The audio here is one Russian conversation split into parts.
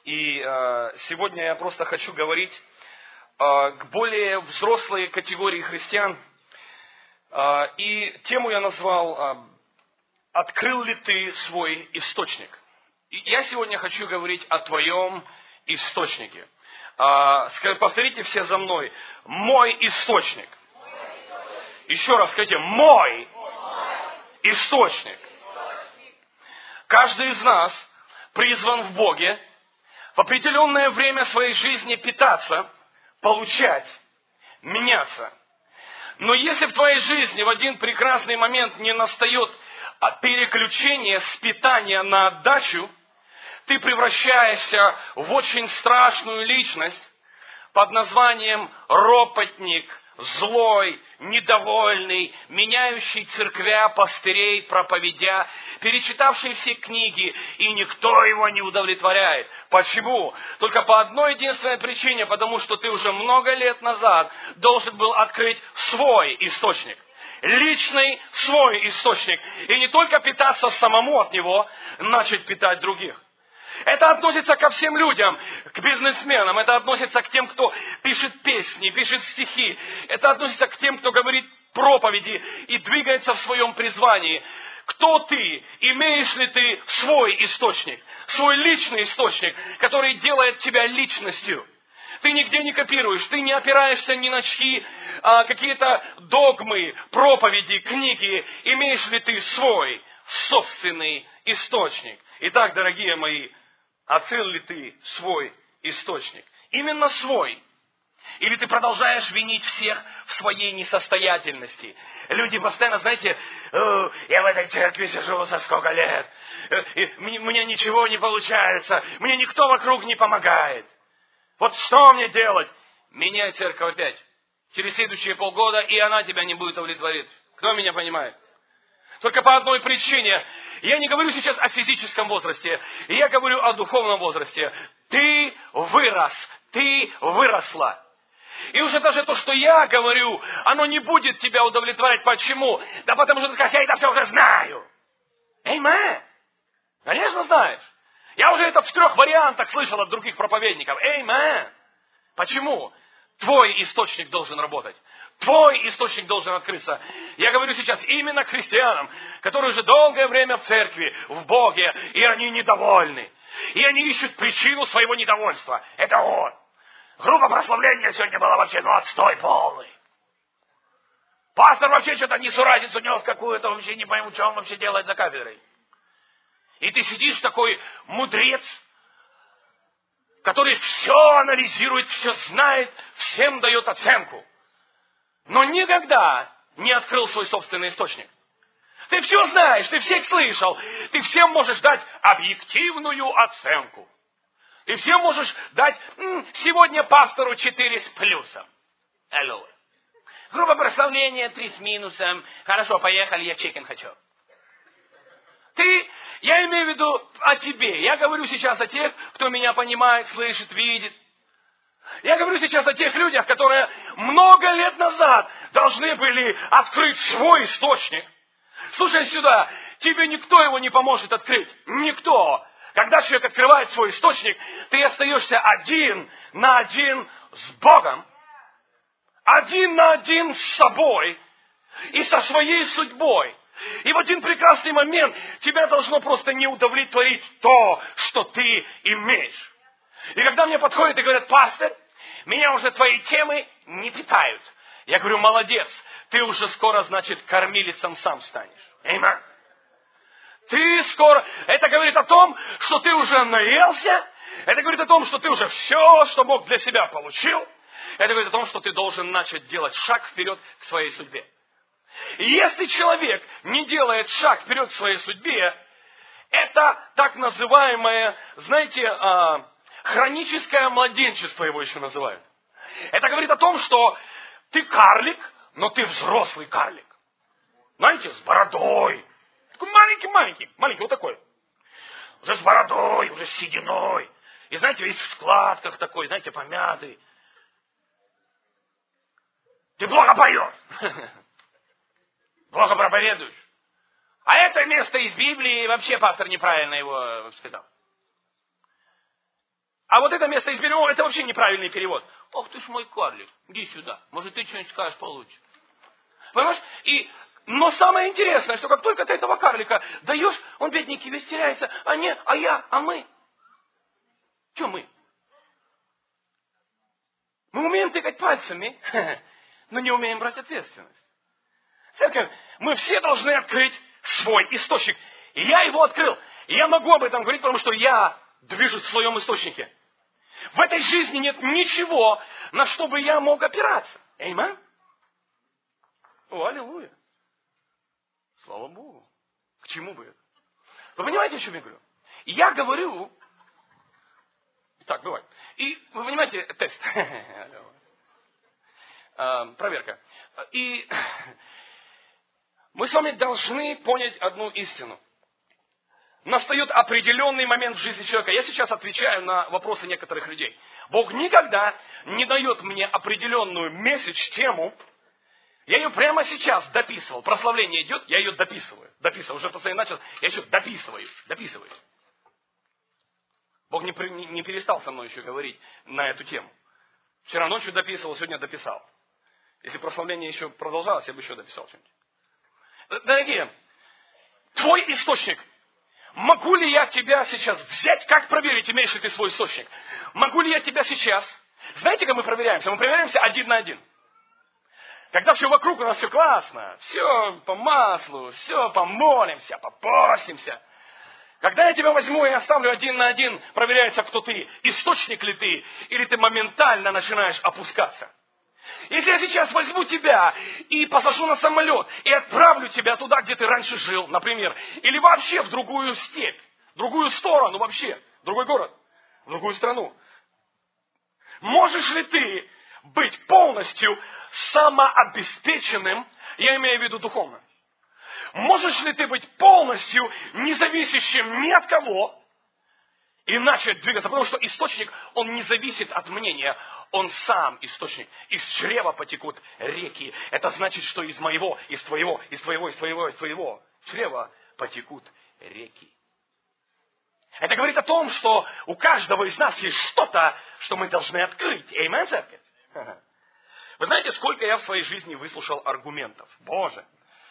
И сегодня я просто хочу говорить к более взрослой категории христиан. И тему я назвал «Открыл ли ты свой источник?». И я сегодня хочу говорить о твоем источнике. Повторите все за мной. Мой источник. Еще раз скажите. Мой источник. Каждый из нас призван в Боге в определенное время своей жизни питаться, получать, меняться. Но если в твоей жизни в один прекрасный момент не настает переключение с питания на отдачу, ты превращаешься в очень страшную личность под названием ропотник, злой, недовольный, меняющий церквя, пастырей, проповедя, перечитавший все книги, и никто его не удовлетворяет. Почему? Только по одной единственной причине, потому что ты уже много лет назад должен был открыть свой источник. Личный свой источник. И не только питаться самому от него, начать питать других. Это относится ко всем людям, к бизнесменам, это относится к тем, кто пишет песни, пишет стихи, это относится к тем, кто говорит проповеди и двигается в своем призвании. Кто ты? Имеешь ли ты свой источник, свой личный источник, который делает тебя личностью? Ты нигде не копируешь, ты не опираешься ни на чьи какие-то догмы, проповеди, книги. Имеешь ли ты свой собственный источник? Итак, дорогие мои, открыл ли ты свой источник? Именно свой. Или ты продолжаешь винить всех в своей несостоятельности? Люди постоянно, знаете, я в этой церкви сижу за сколько лет, и мне ничего не получается, мне никто вокруг не помогает. Вот что мне делать? Меняй церковь опять. Через следующие полгода, и она тебя не будет удовлетворить. Кто меня понимает? Только по одной причине. Я не говорю сейчас о физическом возрасте. Я говорю о духовном возрасте. Ты вырос. Ты выросла. И уже даже то, что я говорю, оно не будет тебя удовлетворять. Почему? Да потому что ты скажешь, я это все уже знаю. Эймен. Конечно знаешь. Я уже это в 3 вариантах слышал от других проповедников. Эймен. Почему? Твой источник должен работать. Твой источник должен открыться. Я говорю сейчас именно к христианам, которые уже долгое время в церкви, в Боге, и они недовольны. И они ищут причину своего недовольства. Это он. Группа прославления сегодня была вообще отстой полный. Пастор вообще что-то несуразицу нес какую-то, вообще не пойму, что он вообще делает за кафедрой. И ты сидишь такой мудрец, который все анализирует, все знает, всем дает оценку. Но никогда не открыл свой собственный источник. Ты все знаешь, ты всех слышал, ты всем можешь дать объективную оценку. Ты всем можешь дать, сегодня пастору 4 с плюсом. Алло. Группа прославления 3 с минусом. Хорошо, поехали, я чекен хочу. Я имею в виду о тебе. Я говорю сейчас о тех, кто меня понимает, слышит, видит. Я говорю сейчас о тех людях, которые много лет назад должны были открыть свой источник. Слушай сюда, тебе никто его не поможет открыть. Никто. Когда человек открывает свой источник, ты остаешься один на один с Богом. Один на один с собой и со своей судьбой. И в один прекрасный момент тебя должно просто не удовлетворить то, что ты имеешь. И когда мне подходят и говорят, пастор, меня уже твои темы не питают. Я говорю, молодец, ты уже скоро, значит, кормилицем сам станешь. Аминь. Ты скоро... Это говорит о том, что ты уже наелся. Это говорит о том, что ты уже все, что мог для себя, получил. Это говорит о том, что ты должен начать делать шаг вперед к своей судьбе. И если человек не делает шаг вперед к своей судьбе, это так называемое, знаете, хроническое младенчество его еще называют. Это говорит о том, что ты карлик, но ты взрослый карлик. Знаете, с бородой. Такой маленький, вот такой. Уже с бородой, уже с сединой. И знаете, весь в складках такой, знаете, помятый. Ты плохо поешь. Плохо проповедуешь. А это место из Библии, вообще пастор неправильно его сказал. А вот это место изберем, это вообще неправильный перевод. Ох, ты ж мой карлик, иди сюда. Может, ты что-нибудь скажешь получше. Понимаешь? Но самое интересное, что как только ты этого карлика даешь, он, бедненький, весь теряется. А мы. Что мы? Мы умеем тыкать пальцами, но не умеем брать ответственность. Церковь, мы все должны открыть свой источник. И я его открыл. И я могу об этом говорить, потому что я движусь в своем источнике. В этой жизни нет ничего, на что бы я мог опираться. Аминь. О, аллилуйя. Слава Богу. К чему бы это? Вы понимаете, о чем я говорю? Я говорю... Так, бывает. И вы понимаете, тест. Проверка. И мы с вами должны понять одну истину. Настает определенный момент в жизни человека. Я сейчас отвечаю на вопросы некоторых людей. Бог никогда не дает мне определенную месседж-тему. Я ее прямо сейчас дописывал. Прославление идет, я ее дописываю. Уже постоянно начал, я еще дописываю. Бог не перестал со мной еще говорить на эту тему. Вчера ночью дописывал, сегодня дописал. Если прославление еще продолжалось, я бы еще дописал что-нибудь. Дорогие, твой источник. Могу ли я тебя сейчас взять? Как проверить, имеешь ли ты свой источник? Могу ли я тебя сейчас? Знаете, как мы проверяемся? Мы проверяемся 1 на 1. Когда все вокруг у нас все классно, все по маслу, все помолимся, попостимся. Когда я тебя возьму и оставлю 1 на 1, проверяется, кто ты, источник ли ты, или ты моментально начинаешь опускаться. Если я сейчас возьму тебя и посажу на самолет, и отправлю тебя туда, где ты раньше жил, например, или вообще в другую степь, в другую сторону вообще, в другой город, в другую страну, можешь ли ты быть полностью самообеспеченным, я имею в виду духовно? Можешь ли ты быть полностью независящим ни от кого и начать двигаться? Потому что источник, он не зависит от мнения, он сам источник. Из чрева потекут реки. Это значит, что из моего, из твоего чрева потекут реки. Это говорит о том, что у каждого из нас есть что-то, что мы должны открыть. Аминь, церковь? Вы знаете, сколько я в своей жизни выслушал аргументов? Боже!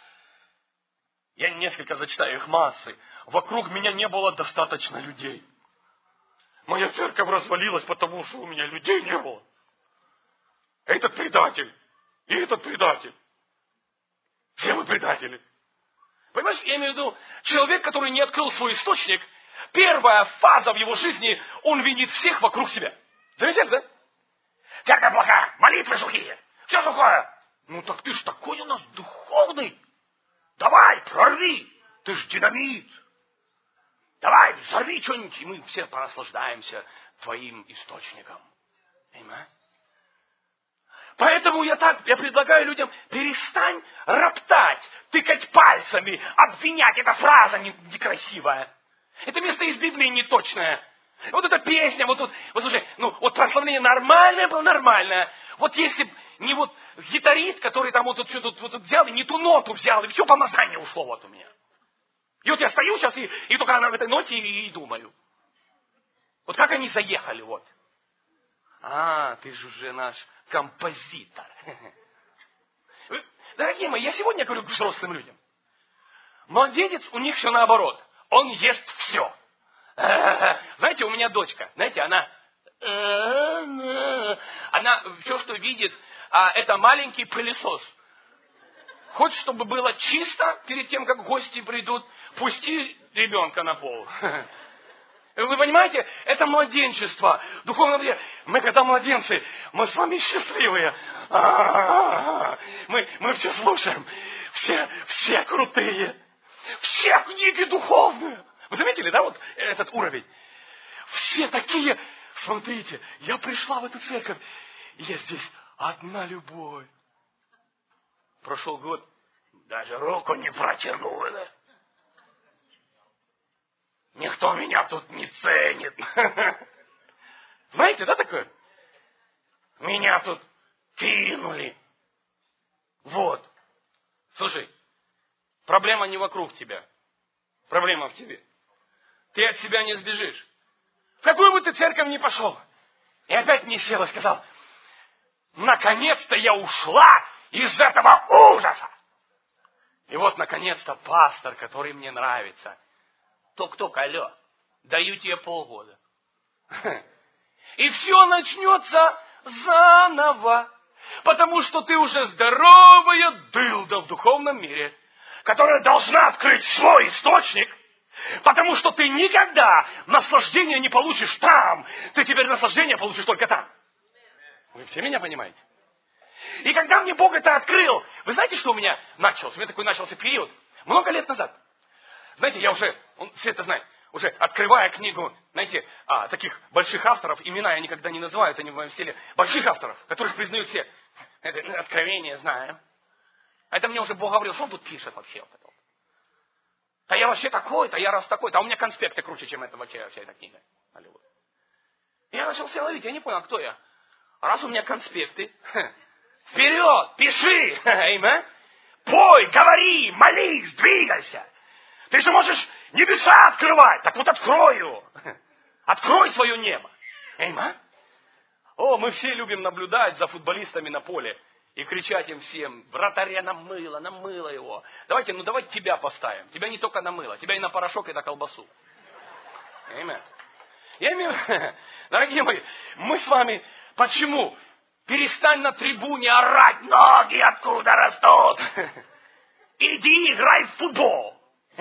Я несколько зачитаю их массы. Вокруг меня не было достаточно людей. Моя церковь развалилась, потому что у меня людей не было. Этот предатель. И этот предатель. Все мы предатели. Понимаешь, я имею в виду, человек, который не открыл свой источник, первая фаза в его жизни, он винит всех вокруг себя. Замечаете, да? Церковь плохая, молитвы сухие, все сухое. Ну так ты ж такой у нас духовный. Давай, прорви, ты ж динамит. Давай, взорви что-нибудь, и мы все понаслаждаемся твоим источником. Понимаешь? Поэтому я предлагаю людям, перестань роптать, тыкать пальцами, обвинять. Эта фраза некрасивая. Это место из Библии неточное. Вот эта песня, вот слушай, вот прославление нормальное было нормальное. Вот если не вот гитарист, который там вот тут взял, и не ту ноту взял, и все помазание ушло вот у меня. И вот я стою сейчас, и только на этой ноте и думаю. Вот как они заехали, вот. Ты же уже наш композитор. Дорогие мои, я сегодня говорю к взрослым людям. Младенец, у них все наоборот. Он ест все. Знаете, у меня дочка, знаете, она все, что видит, это маленький пылесос. Хочешь, чтобы было чисто перед тем, как гости придут, пусти ребенка на пол. Вы понимаете, это младенчество. Духовное младенчество. Мы когда младенцы, мы с вами счастливые. Мы все слушаем. Все крутые. Все книги духовные. Вы заметили, да, вот этот уровень? Все такие. Смотрите, я пришла в эту церковь, и я здесь одна любовь. Прошел год, даже руку не протянула. Никто меня тут не ценит. Знаете, да, такое? Меня тут кинули. Вот. Слушай, проблема не вокруг тебя. Проблема в тебе. Ты от себя не сбежишь. в какую бы ты церковь ни пошел. И опять мне сел и сказал, наконец-то я ушла из этого ужаса. И вот, наконец-то, пастор, который мне нравится. Ток-ток, алло, даю тебе полгода. И все начнется заново. Потому что ты уже здоровая дылда в духовном мире, которая должна открыть свой источник, потому что ты никогда наслаждения не получишь там. Ты теперь наслаждение получишь только там. Вы все меня понимаете? И когда мне Бог это открыл, вы знаете, что у меня начался? У меня такой начался период, много лет назад. Знаете, я уже, все это знают, уже открывая книгу, знаете, таких больших авторов, имена я никогда не называю, это не в моем стиле, больших авторов, которых признают все. Это откровение, знаю. Это мне уже Бог говорил, что он тут пишет вообще? Да я вообще такой-то, я раз такой-то, а у меня конспекты круче, чем это вообще вся эта книга. Я начал себя ловить, я не понял, кто я. Раз у меня конспекты, вперед, пиши, пой, говори, молись, двигайся. Ты же можешь небеса открывать, так вот открою. Открой свое небо. О, мы все любим наблюдать за футболистами на поле и кричать им всем, вратаря намыло его. Давайте тебя поставим. Тебя не только намыло, тебя и на порошок, и на колбасу. Я имею, дорогие мои, мы с вами, почему? Перестань на трибуне орать, ноги откуда растут. Иди играй в футбол.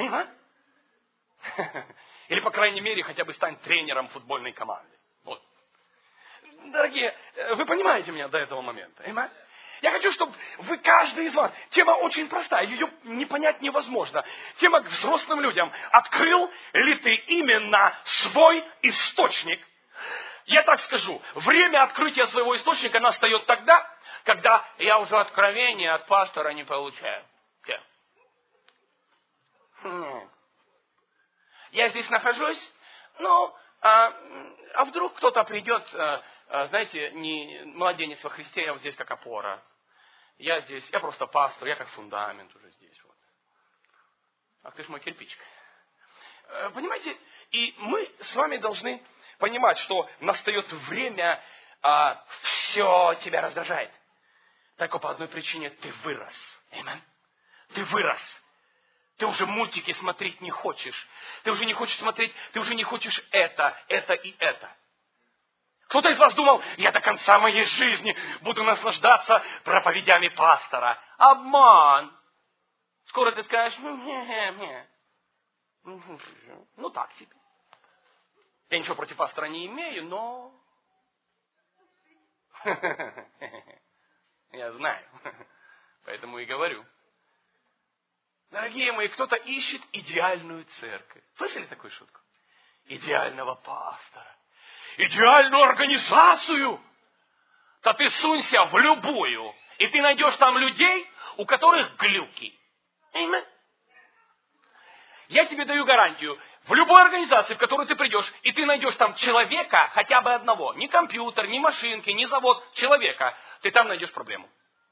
Или, по крайней мере, хотя бы стань тренером футбольной команды. Вот. Дорогие, вы понимаете меня до этого момента? Я хочу, чтобы вы, каждый из вас, тема очень простая, ее не понять невозможно. Тема к взрослым людям. Открыл ли ты именно свой источник? Я так скажу, время открытия своего источника настает тогда, когда я уже откровения от пастора не получаю. Я здесь нахожусь, а вдруг кто-то придет, знаете, не младенец во Христе, я вот здесь как опора. Я здесь, я просто пастор, я как фундамент уже здесь. Вот. Ах ты ж мой кирпичик. Понимаете, и мы с вами должны понимать, что настает время, все тебя раздражает. Только по одной причине: ты вырос. Ты вырос. Ты уже мультики смотреть не хочешь. Ты уже не хочешь смотреть, ты уже не хочешь это и это. Кто-то из вас думал, я до конца моей жизни буду наслаждаться проповедями пастора. Обман. Скоро ты скажешь, ну так себе. Я ничего против пастора не имею, но... Я знаю. Поэтому и говорю. Дорогие мои, кто-то ищет идеальную церковь. Слышали такую шутку? Идеального пастора. Идеальную организацию. Да ты сунься в любую, и ты найдешь там людей, у которых глюки. Я тебе даю гарантию. В любой организации, в которую ты придешь, и ты найдешь там человека, хотя бы одного, ни компьютер, ни машинки, ни завод, человека, ты там найдешь проблему.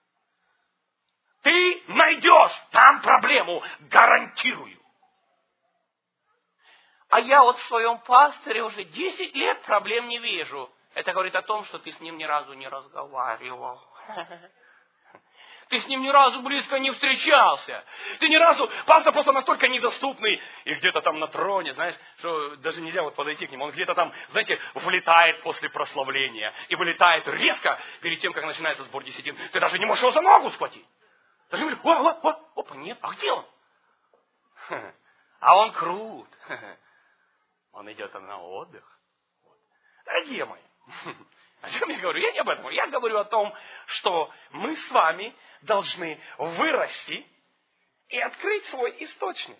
Ты найдешь там проблему, гарантирую. А я вот в своем пасторе уже 10 лет проблем не вижу. Это говорит о том, что ты с ним ни разу не разговаривал. Ты с ним ни разу близко не встречался. Ты ни разу, пастор просто настолько недоступный, и где-то там на троне, знаешь, что даже нельзя вот подойти к нему. Он где-то там, знаете, вылетает после прославления. И вылетает резко перед тем, как начинается сбор десятин. Ты даже не можешь его за ногу схватить. Даже говоришь, опа, нет, а где он? А он крут. Он идет на отдых. Дорогие мои, о чем я говорю? Я не об этом. Я говорю о том, что мы с вами должны вырасти и открыть свой источник.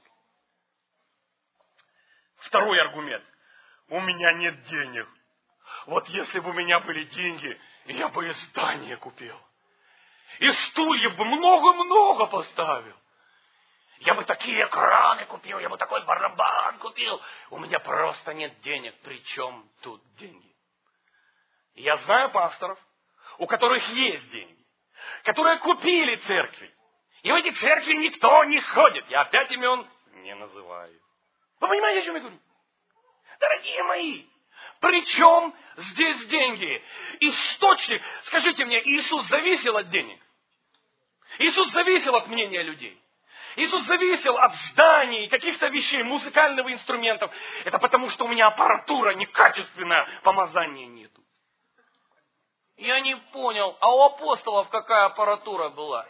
Второй аргумент. У меня нет денег. Вот если бы у меня были деньги, я бы и здание купил. И стульев бы много-много поставил. Я бы такие экраны купил, я бы такой барабан купил. У меня просто нет денег. Причем тут деньги? Я знаю пасторов, у которых есть деньги, которые купили церкви. И в эти церкви никто не ходит. Я опять имен не называю. Вы понимаете, о чем я говорю? Дорогие мои, Причем здесь деньги? Источник. Скажите мне, Иисус зависел от денег? Иисус зависел от мнения людей? Иисус зависел от зданий, каких-то вещей, музыкальных инструментов. Это потому, что у меня аппаратура некачественная, помазания нету. Я не понял, а у апостолов какая аппаратура была?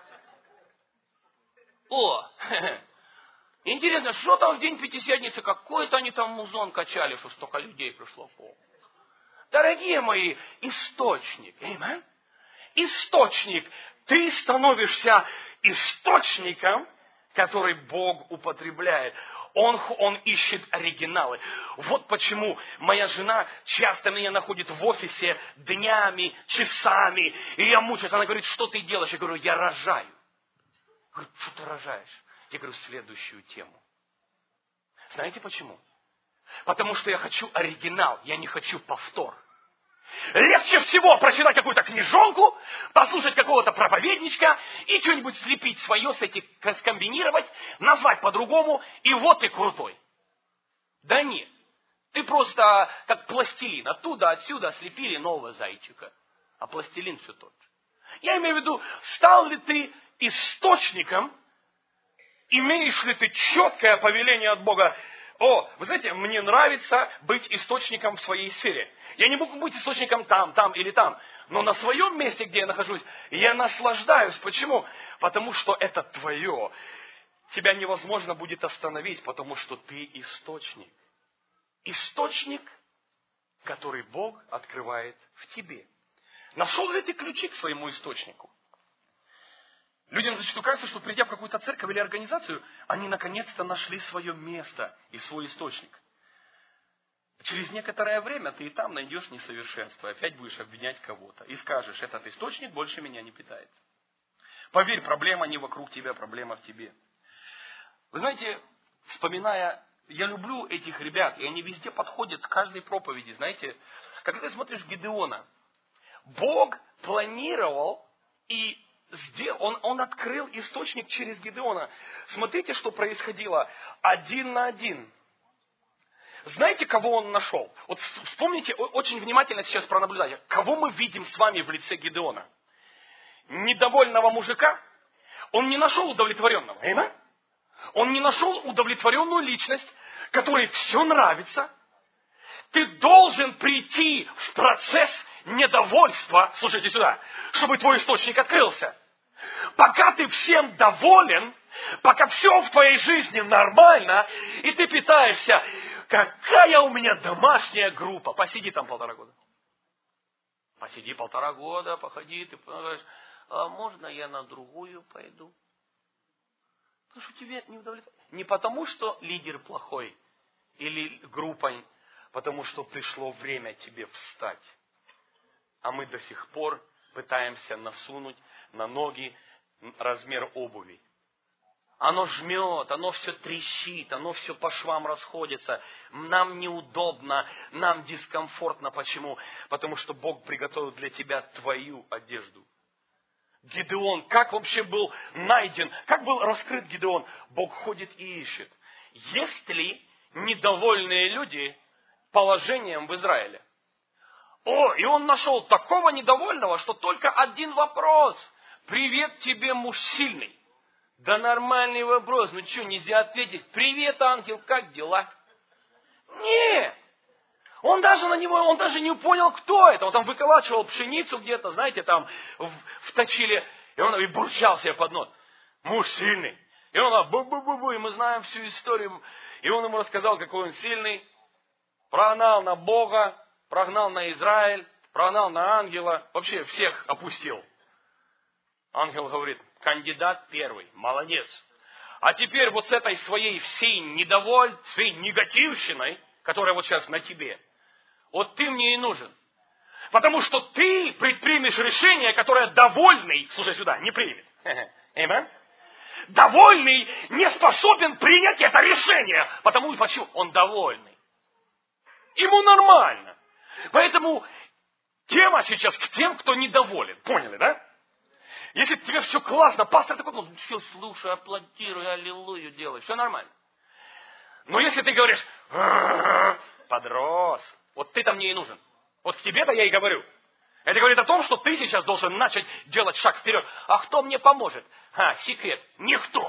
О, интересно, что там в день Пятидесятницы, какой-то они там музон качали, что столько людей пришло в пол. Дорогие мои, источник, amen? Источник. Ты становишься источником, который Бог употребляет. Он ищет оригиналы. Вот почему моя жена часто меня находит в офисе днями, часами, и я мучаюсь. Она говорит, что ты делаешь? Я говорю, я рожаю. Говорит, что ты рожаешь? Я говорю, следующую тему. Знаете почему? Потому что я хочу оригинал, я не хочу повтор. Легче всего прочитать какую-то книжонку, послушать какого-то проповедничка и что-нибудь слепить свое, скомбинировать, назвать по-другому, и вот ты крутой. Да нет. Ты просто как пластилин. Оттуда, отсюда слепили нового зайчика. А пластилин все тот же. Я имею в виду, стал ли ты источником, имеешь ли ты четкое повеление от Бога? О, вы знаете, мне нравится быть источником в своей сфере. Я не могу быть источником там или там. Но на своем месте, где я нахожусь, я наслаждаюсь. Почему? Потому что это твое. Тебя невозможно будет остановить, потому что ты источник. Источник, который Бог открывает в тебе. Нашел ли ты ключи к своему источнику? Людям зачастую кажется, что придя в какую-то церковь или организацию, они наконец-то нашли свое место и свой источник. Через некоторое время ты и там найдешь несовершенство, опять будешь обвинять кого-то. И скажешь, этот источник больше меня не питает. Поверь, проблема не вокруг тебя, проблема в тебе. Вы знаете, вспоминая, я люблю этих ребят, и они везде подходят к каждой проповеди. Знаете, когда ты смотришь Гидеона, Бог планировал и Он открыл источник через Гидеона. Смотрите, что происходило. 1 на 1. Знаете, кого он нашел? Вот вспомните, очень внимательно сейчас пронаблюдайте. Кого мы видим с вами в лице Гидеона? Недовольного мужика? Он не нашел удовлетворенного. Amen? Он не нашел удовлетворенную личность, которой все нравится. Ты должен прийти в процесс недовольства, слушайте сюда, чтобы твой источник открылся. Пока ты всем доволен, пока все в твоей жизни нормально, и ты питаешься, какая у меня домашняя группа. Посиди там 1,5 года. Посиди 1,5 года, походи, ты говоришь, а можно я на другую пойду? Потому что тебе не удовлетворяет. Не потому, что лидер плохой или группа, потому что пришло время тебе встать. А мы до сих пор пытаемся насунуть на ноги размер обуви. Оно жмет, оно все трещит, оно все по швам расходится. Нам неудобно, нам дискомфортно. Почему? Потому что Бог приготовил для тебя твою одежду. Гидеон, как вообще был найден, как был раскрыт Гидеон? Бог ходит и ищет. Есть ли недовольные люди положением в Израиле? О, и он нашел такого недовольного, что только один вопрос. Привет тебе, муж сильный. Да нормальный вопрос. Ну что, нельзя ответить? Привет, ангел, как дела? Нет. Он даже не понял, кто это. Он там выколачивал пшеницу где-то, знаете, там в точиле. И он и бурчал себе под нос. Муж сильный. И он бу-бу-бу-бу. И мы знаем всю историю. И он ему рассказал, какой он сильный. Прогнал на Бога, прогнал на Израиль, прогнал на ангела. Вообще всех опустил. Ангел говорит, кандидат первый, молодец. А теперь вот с этой своей всей своей негативщиной, которая вот сейчас на тебе, вот ты мне и нужен. Потому что ты предпримешь решение, которое довольный, слушай сюда, не примет. Amen? Довольный не способен принять это решение. Потому почему? Он довольный. Ему нормально. Поэтому тема сейчас к тем, кто недоволен. Поняли, да? Если тебе все классно, пастор такой, ну все, слушай, аплодируй, аллилуйю делай, все нормально. Но если ты говоришь, подрос, Вот ты-то мне и нужен. Вот к тебе-то я и говорю. Это говорит о том, что ты сейчас должен начать делать шаг вперед. А кто мне поможет? Секрет. Никто.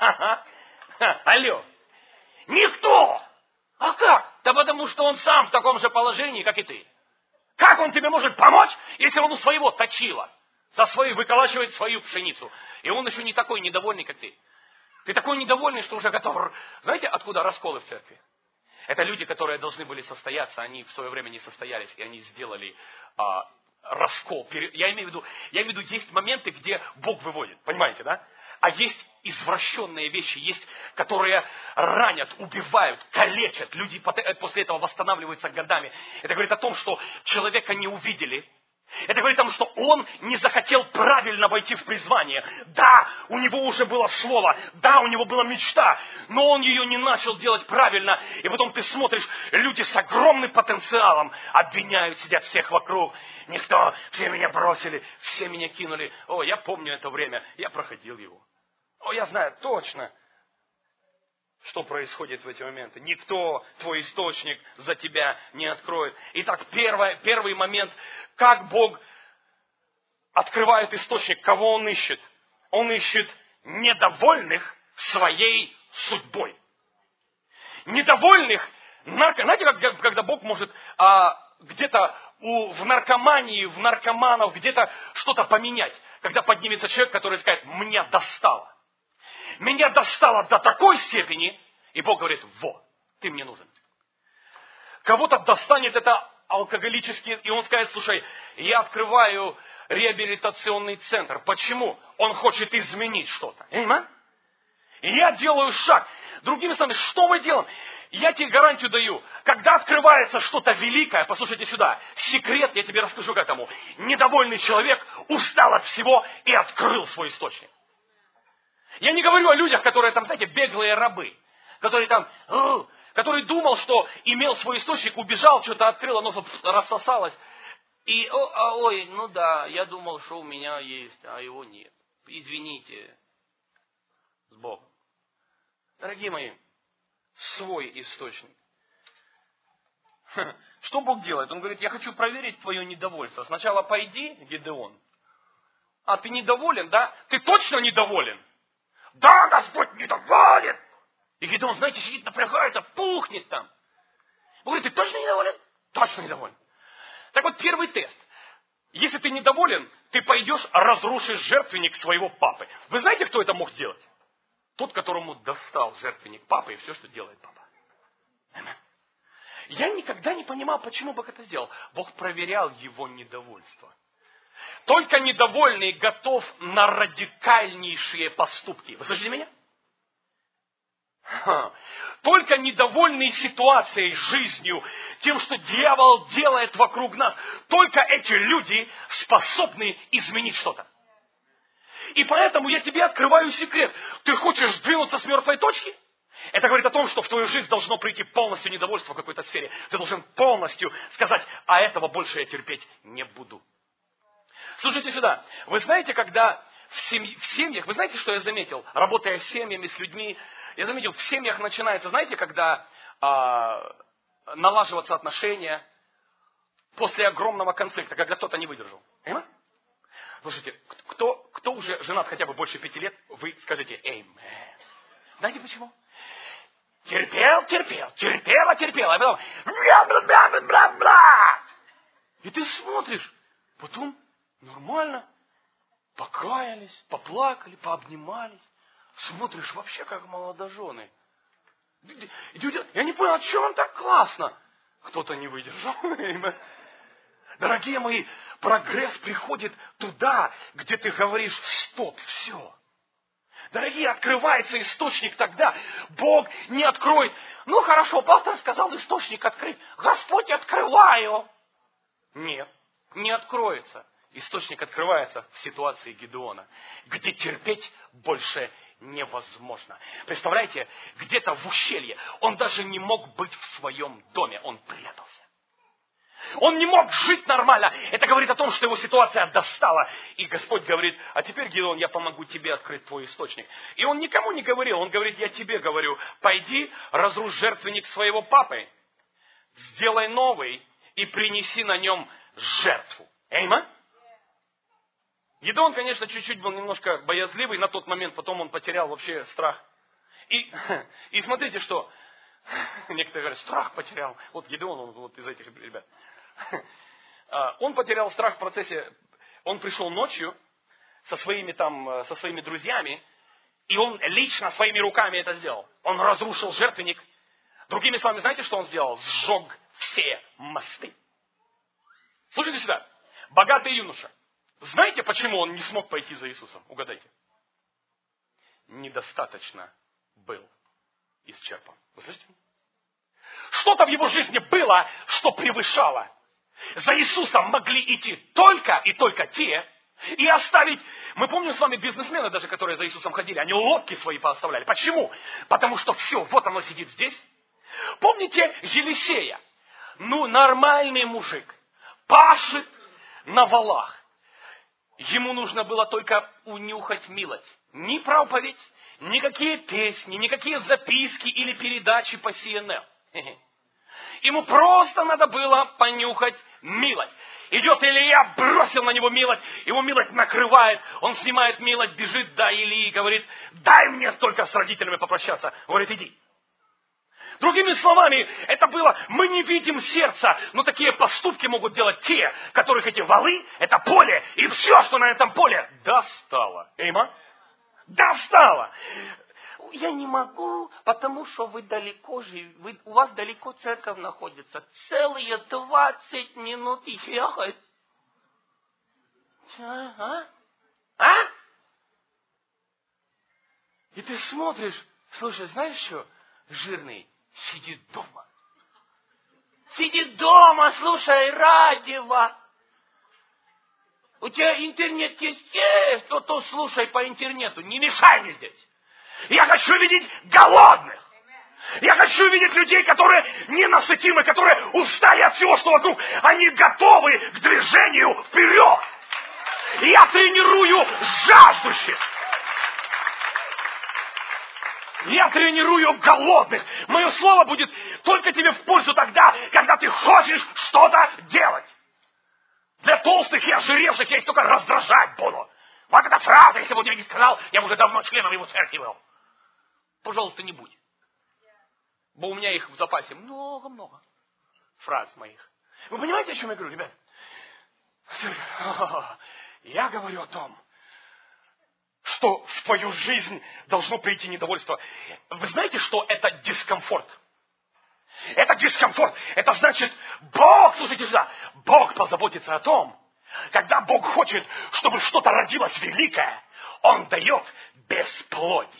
Алло. Никто. А как? Да потому что он сам в таком же положении, как и ты. Как он тебе может помочь, если он у своего точила? За свои выколачивает свою пшеницу. И он еще не такой недовольный, как ты. Ты такой недовольный, что уже готов. Знаете, откуда расколы в церкви? Это люди, которые должны были состояться, они в свое время не состоялись, и они сделали раскол. Я имею в виду, есть моменты, где Бог выводит, понимаете, да? А есть извращенные вещи, есть, которые ранят, убивают, калечат. Люди после этого восстанавливаются годами. Это говорит о том, что человека не увидели. Это говорит о том, что он не захотел правильно войти в призвание. Да, у него уже было слово, да, у него была мечта, но он ее не начал делать правильно. И потом ты смотришь, люди с огромным потенциалом обвиняют, сидят всех вокруг. Никто, все меня бросили, все меня кинули. О, я помню это время, я проходил его. О, я знаю точно, что происходит в эти моменты. Никто твой источник за тебя не откроет. Итак, первый момент, как Бог открывает источник, кого Он ищет? Он ищет недовольных своей судьбой. Недовольных, знаете, когда Бог может где-то в наркомании, в наркоманов где-то что-то поменять. Когда поднимется человек, который скажет, меня достало. Меня достало до такой степени, и Бог говорит, ты мне нужен. Кого-то достанет это алкоголический, и он скажет, слушай, я открываю реабилитационный центр. Почему? Он хочет изменить что-то. И я делаю шаг. Другими словами, что мы делаем? Я тебе гарантию даю, когда открывается что-то великое, послушайте сюда, секрет, я тебе расскажу к этому. Недовольный человек устал от всего и открыл свой источник. Я не говорю о людях, которые там, знаете, беглые рабы, которые там, который думал, что имел свой источник, убежал, что-то открыл, оно рассосалось. И, я думал, что у меня есть, а его нет. Извините, с Богом. Дорогие мои, свой источник. Что Бог делает? Он говорит, я хочу проверить твое недовольство. Сначала пойди, Гидеон. А ты недоволен, да? Ты точно недоволен? Да, Господь недоволен. И Гидеон, знаете, сидит, напрягается, пухнет там. Он говорит, ты точно недоволен? Точно недоволен. Так вот, первый тест. Если ты недоволен, ты пойдешь, разрушишь жертвенник своего папы. Вы знаете, кто это мог сделать? Тот, которому достал жертвенник папы и все, что делает папа. Я никогда не понимал, почему Бог это сделал. Бог проверял его недовольство. Только недовольный готов на радикальнейшие поступки. Вы слышите меня? Только недовольный ситуацией, жизнью, тем, что дьявол делает вокруг нас, только эти люди способны изменить что-то. И поэтому я тебе открываю секрет. Ты хочешь сдвинуться с мертвой точки? Это говорит о том, что в твою жизнь должно прийти полностью недовольство в какой-то сфере. Ты должен полностью сказать, а этого больше я терпеть не буду. Слушайте сюда. Вы знаете, когда в семьях, вы знаете, что я заметил, работая с семьями, с людьми, я заметил, в семьях начинается, знаете, когда налаживаться отношения после огромного конфликта, когда кто-то не выдержал. Понимаете? Слушайте, кто уже женат хотя бы больше 5 лет, вы скажите «Эймен». Знаете почему? Терпел, а потом бла-бла-бла-бла-бла. И ты смотришь, потом нормально, покаялись, поплакали, пообнимались. Смотришь, вообще как молодожены. Я не понял, а что вам так классно? Кто-то не выдержал. Дорогие мои, прогресс приходит туда, где ты говоришь «стоп, все». Дорогие, открывается источник тогда. Бог не откроет. Ну хорошо, пастор сказал источник открыть. Господь, открываю. Нет, не откроется. Источник открывается в ситуации Гидеона, где терпеть больше невозможно. Представляете, где-то в ущелье он даже не мог быть в своем доме, он прятался. Он не мог жить нормально. Это говорит о том, что его ситуация достала. И Господь говорит, а теперь, Гидеон, я помогу тебе открыть твой источник. И он никому не говорил, он говорит, я тебе говорю, пойди, разрушь жертвенник своего папы, сделай новый и принеси на нем жертву. Эйма? Гидеон, конечно, чуть-чуть был немножко боязливый на тот момент, потом он потерял вообще страх. И смотрите, что некоторые говорят, страх потерял. Вот Гидеон, он вот из этих ребят. Он потерял страх в процессе, он пришел ночью со своими друзьями, и он лично своими руками это сделал. Он разрушил жертвенник. Другими словами, знаете, что он сделал? Сжег все мосты. Слушайте сюда. Богатый юноша. Знаете, почему он не смог пойти за Иисусом? Угадайте. Недостаточно был исчерпан. Вы слышите? Что-то в его жизни было, что превышало. За Иисусом могли идти только и только те, и оставить... Мы помним с вами бизнесмены даже, которые за Иисусом ходили, они лодки свои пооставляли. Почему? Потому что все, вот оно сидит здесь. Помните Елисея? Нормальный мужик. Пашет на валах. Ему нужно было только унюхать милость. Ни проповедь, никакие песни, никакие записки или передачи по CNN. Ему просто надо было понюхать милость. Идет Илия, бросил на него милость, его милость накрывает, он снимает милость, бежит до Илии и говорит, дай мне только с родителями попрощаться. Говорит, иди. Другими словами, это было, мы не видим сердца, но такие поступки могут делать те, которых эти валы, это поле, и все, что на этом поле, достало. Эйма? Достало. Я не могу, потому что вы далеко живете, у вас далеко церковь находится. Целые 20 минут ехать. И ты смотришь, слушай, знаешь что, жирный, сидит дома. Сидит дома, слушай радио. У тебя интернет есть, то слушай по интернету, не мешай мне здесь. Я хочу видеть голодных. Я хочу видеть людей, которые ненасытимы, которые устали от всего, что вокруг. Они готовы к движению вперед. И я тренирую жаждущих. Я тренирую голодных. Мое слово будет только тебе в пользу тогда, когда ты хочешь что-то делать. Для толстых и ожиревших я их только раздражать буду. Вот эта фраза, если бы он мне не сказал, я бы уже давно членом его церкви был. Пожалуйста, не будь. Бо у меня их в запасе много-много фраз моих. Вы понимаете, о чем я говорю, ребят? Я говорю о том, что в твою жизнь должно прийти недовольство. Вы знаете, что это дискомфорт? Это дискомфорт. Это значит, Бог, слушайте сюда, Бог позаботится о том, когда Бог хочет, чтобы что-то родилось великое, Он дает бесплодие.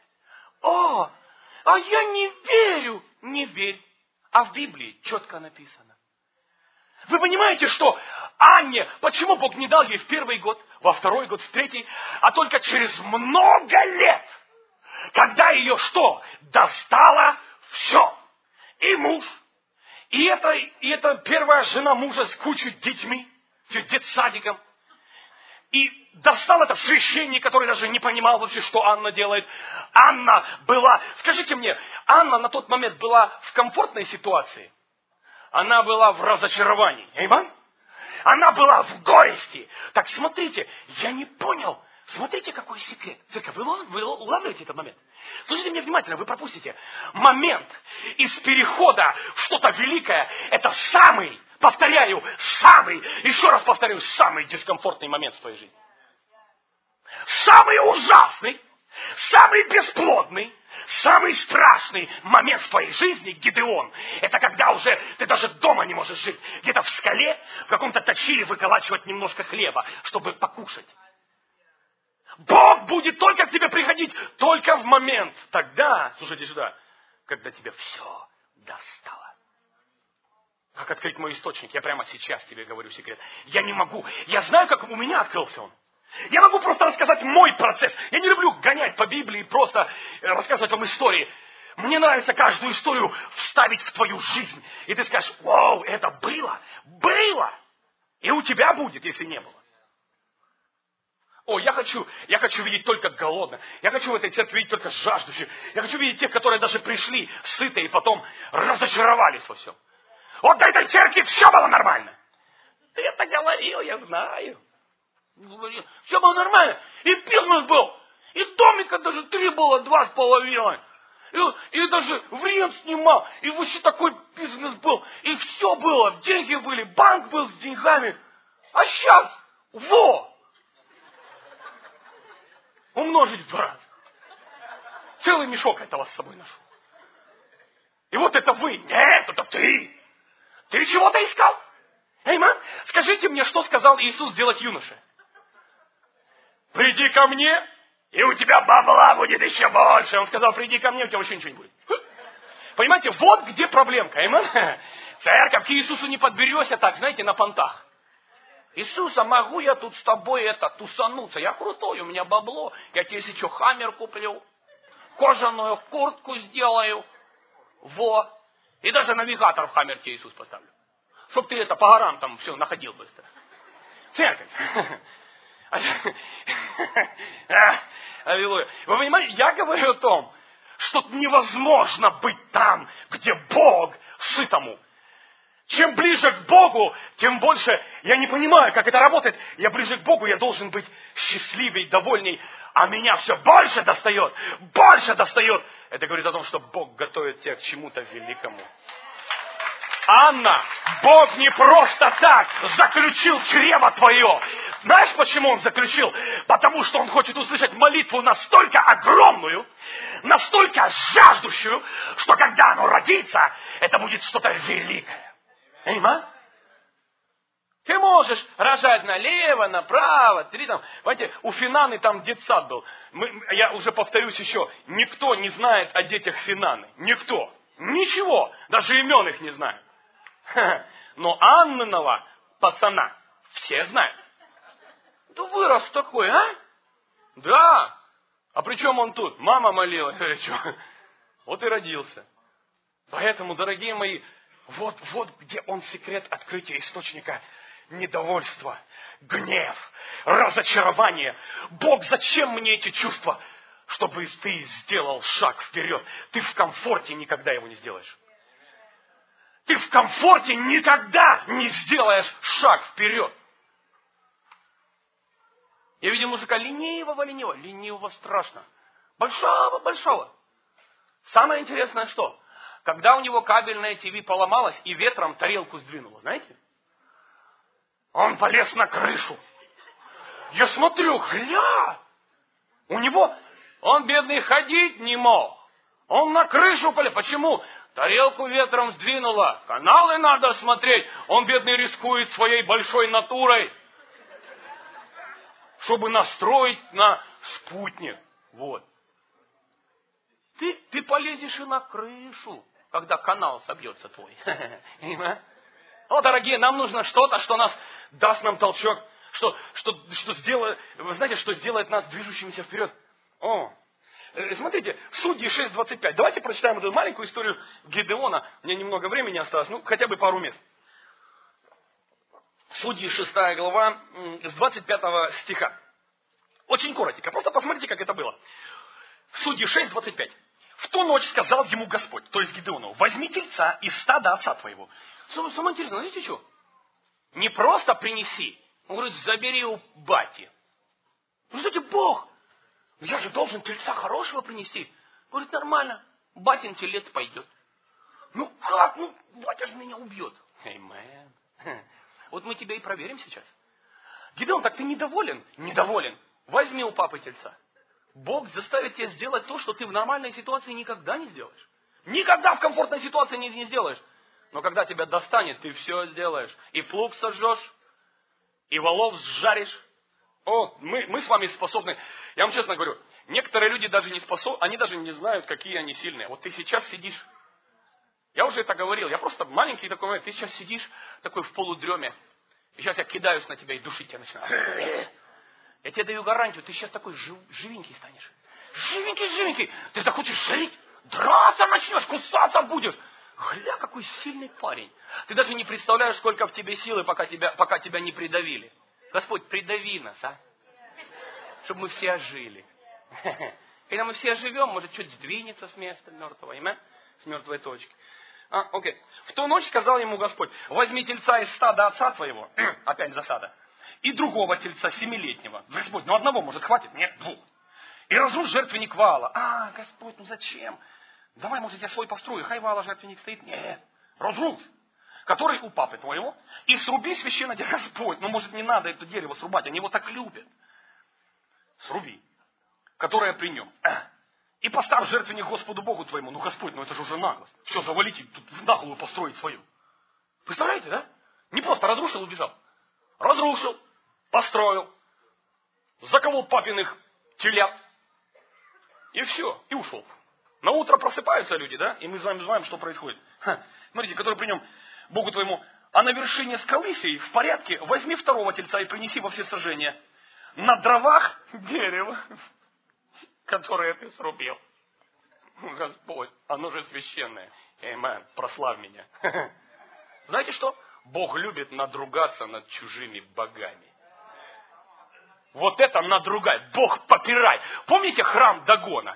А я не верю. Не верь. А в Библии четко написано. Вы понимаете, что Анне, почему Бог не дал ей в первый год, во второй год, в третий, а только через много лет, когда ее что? Достало все. И муж, и это первая жена мужа с кучей детьми, с детсадиком. И достал этот священник, который даже не понимал вообще, что Анна делает. Анна была, скажите мне, Анна на тот момент была в комфортной ситуации? Она была в разочаровании. Аминь? Она была в горести. Так смотрите, я не понял. Смотрите, какой секрет. Церковь, вы улавливаете этот момент? Слушайте меня внимательно, вы пропустите. Момент из перехода в что-то великое, это самый, повторяю, еще раз повторяю, самый дискомфортный момент в твоей жизни. Самый ужасный, самый бесплодный, самый страшный момент в твоей жизни, Гидеон, это когда уже ты даже дома не можешь жить. Где-то в скале, в каком-то точиле выколачивать немножко хлеба, чтобы покушать. Бог будет только к тебе приходить, только в момент. Тогда, слушайте сюда, когда тебе все достало. Как открыть мой источник? Я прямо сейчас тебе говорю секрет. Я не могу. Я знаю, как у меня открылся он. Я могу просто рассказать мой процесс. Я не люблю гонять по Библии, просто рассказывать вам истории. Мне нравится каждую историю вставить в твою жизнь. И ты скажешь, вау, это было. Было. И у тебя будет, если не было. Я хочу видеть только голодных. Я хочу в этой церкви видеть только жаждущих. Я хочу видеть тех, которые даже пришли сытые и потом разочаровались во всем. Вот до этой церкви все было нормально. Ты это говорил, я знаю. Говорил, все было нормально. И бизнес был. И домика даже 3 было, 2,5. И даже в Рим снимал. И вообще такой бизнес был. И все было. Деньги были. Банк был с деньгами. А сейчас, умножить в 2 раза. Целый мешок этого с собой ношу. И вот это вы. Нет, это ты. Ты чего-то искал? Эйман, скажите мне, что сказал Иисус делать юноше? Приди ко мне, и у тебя бабла будет еще больше. Он сказал, приди ко мне, у тебя вообще ничего не будет. Понимаете, вот где проблемка. Эйман? Церковь, к Иисусу не подберешься так, знаете, на понтах. Иисус, а могу я тут с тобой тусануться? Я крутой, у меня бабло. Я тебе, если что, хаммер куплю. Кожаную куртку сделаю. И даже навигатор в хаммер тебе Иисус поставлю. Чтоб ты по горам там все находил быстро. Церковь. Аллилуйя. Вы понимаете, я говорю о том, что невозможно быть там, где Бог сытому. Чем ближе к Богу, тем больше, я не понимаю, как это работает. Я ближе к Богу, я должен быть счастливей, довольней, а меня все больше достает, больше достает. Это говорит о том, что Бог готовит тебя к чему-то великому. Анна, Бог не просто так заключил чрево твое. Знаешь, почему Он заключил? Потому что Он хочет услышать молитву настолько огромную, настолько жаждущую, что когда оно родится, это будет что-то великое. Понимаешь? Ты можешь рожать налево, направо, Понимаете, у Финаны там детсад был. Я уже повторюсь еще, никто не знает о детях Финаны. Никто. Ничего. Даже имен их не знают. Но Анненова пацана все знают. Да вырос такой, а? Да. А при чем он тут? Мама молилась, или что? Вот и родился. Поэтому, дорогие мои, вот где он секрет открытия источника недовольства, гнев, разочарование. Бог, зачем мне эти чувства? Чтобы ты сделал шаг вперед. Ты в комфорте никогда его не сделаешь. Ты в комфорте никогда не сделаешь шаг вперед. Я видел мужика ленивого страшно. Большого. Самое интересное что? Когда у него кабельное ТВ поломалось и ветром тарелку сдвинуло, знаете? Он полез на крышу. Я смотрю, у него, он бедный ходить не мог. Он на крышу полез. Почему? Тарелку ветром сдвинуло. Каналы надо смотреть. Он, бедный, рискует своей большой натурой, чтобы настроить на спутник. Вот. Ты полезешь и на крышу, когда канал собьется твой. О, дорогие, нам нужно что-то, что нас даст нам толчок, что сделает, вы знаете, что сделает нас движущимися вперед. Смотрите, Судьи 6:25. Давайте прочитаем эту маленькую историю Гедеона. У меня немного времени осталось, хотя бы пару мест. Судьи 6 глава, с 25 стиха. Очень коротко. Просто посмотрите, как это было. Судьи 6:25. В ту ночь сказал ему Господь, то есть Гедеону, возьми тельца из стада отца твоего. Самое интересное, знаете что? Не просто принеси. Он говорит, забери у бати. Вы знаете, Бог, я же должен тельца хорошего принести. Говорит, нормально, батин телец пойдет. Как? Батя же меня убьет. Аминь. Вот мы тебя и проверим сейчас. Гедеон, так ты недоволен? Недоволен. Возьми у папы тельца. Бог заставит тебя сделать то, что ты в нормальной ситуации никогда не сделаешь. Никогда в комфортной ситуации не сделаешь. Но когда тебя достанет, ты все сделаешь. И плуг сожжешь, и волов сжаришь. Мы с вами способны. Я вам честно говорю, некоторые люди даже не способны, они даже не знают, какие они сильные. Вот ты сейчас сидишь. Я уже это говорил. Я просто маленький такой момент. Ты сейчас сидишь такой в полудреме. И сейчас я кидаюсь на тебя и душить тебя начинаю. Я тебе даю гарантию, ты сейчас такой живенький станешь. Живенький. Ты захочешь жить, драться начнешь, кусаться будешь. Гля, какой сильный парень. Ты даже не представляешь, сколько в тебе силы, пока тебя не придавили. Господь, придави нас, чтобы мы все ожили. Когда мы все оживем, может, чуть сдвинется с места мертвого, с мертвой точки. Окей. В ту ночь сказал ему Господь: возьми тельца из стада отца твоего, опять засада, и другого тельца 7-летнего. Господь, одного, может, хватит? Нет, 2. И разрушь жертвенник Ваала. Господь, зачем? Давай, может, я свой построю. Хай Ваала жертвенник стоит. Нет, разрушь. Который у папы твоего. И сруби священное дерево. Господь, может, не надо это дерево срубать, они его так любят. Сруби. Которое при нем. И поставь жертвенник Господу Богу твоему. Господь, это же уже наглость. Все, завалите, тут в наглую построить свою. Представляете, да? Не просто разрушил, убежал. Разрушил, построил, заколол папиных телят. И все, и ушел. На утро просыпаются люди, да? И мы с вами знаем, что происходит. Смотрите, который при нем Богу твоему. А на вершине скалы сей в порядке возьми 2-го тельца и принеси во всесожжение. На дровах дерево, которое ты срубил. Господь, оно же священное. Аминь. Прославь меня. Знаете что? Бог любит надругаться над чужими богами. Вот это надругать. Бог попирай. Помните храм Дагона?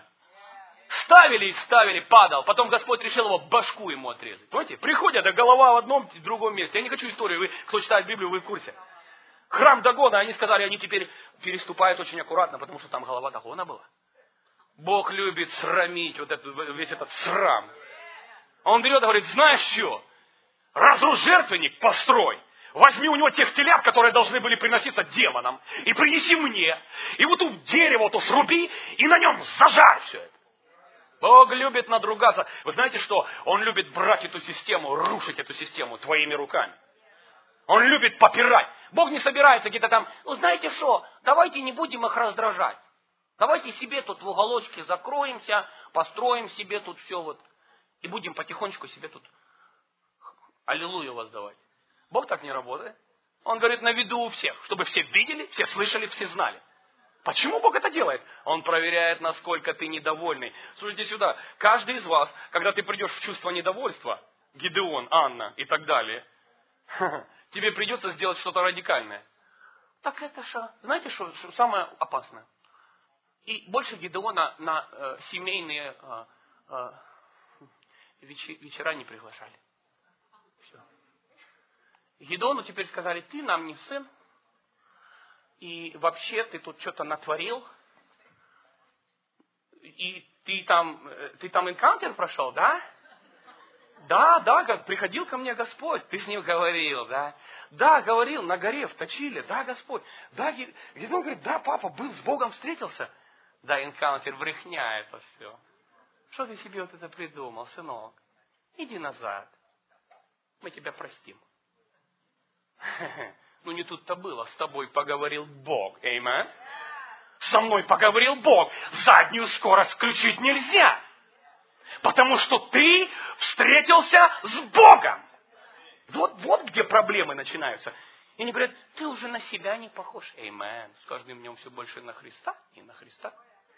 Ставили, падал. Потом Господь решил его башку ему отрезать. Понимаете? Приходят, а голова в одном, в другом месте. Я не хочу историю. Вы, кто читает Библию, вы в курсе. Храм Дагона, они сказали, они теперь переступают очень аккуратно, потому что там голова Дагона была. Бог любит срамить весь этот срам. Он берет и говорит: знаешь что? Разрушь жертвенник, построй. Возьми у него тех телят, которые должны были приноситься демонам, и принеси мне. И вот тут дерево то сруби, и на нем зажарь все это. Бог любит надругаться. Вы знаете что? Он любит брать эту систему, рушить эту систему твоими руками. Он любит попирать. Бог не собирается где-то там, знаете что, давайте не будем их раздражать. Давайте себе тут в уголочке закроемся, построим себе тут все и будем потихонечку себе тут аллилуйя воздавать. Бог так не работает. Он говорит на виду у всех, чтобы все видели, все слышали, все знали. Почему Бог это делает? Он проверяет, насколько ты недовольный. Слушайте сюда, каждый из вас, когда ты придешь в чувство недовольства, Гидеон, Анна и так далее, тебе придется сделать что-то радикальное. Так это что? Знаете, что самое опасное? И больше Гидеона на семейные вечера не приглашали. Все. Гидеону теперь сказали: ты нам не сын, и вообще ты тут что-то натворил, и ты там энкаунтер прошел, да? Да, приходил ко мне Господь, ты с ним говорил, да? Да, говорил, на горе, в Точиле, да, Господь. Да, Гидеон говорит: да, папа, был с Богом, встретился. Да, энкаунтер, брехня это все. Что ты себе это придумал, сынок? Иди назад. Мы тебя простим. Не тут-то было. С тобой поговорил Бог. Аминь. Со мной поговорил Бог. Заднюю скорость включить нельзя. Потому что ты встретился с Богом. Вот где проблемы начинаются. И они говорят: ты уже на себя не похож. Аминь. С каждым днем все больше на Христа и на Христа.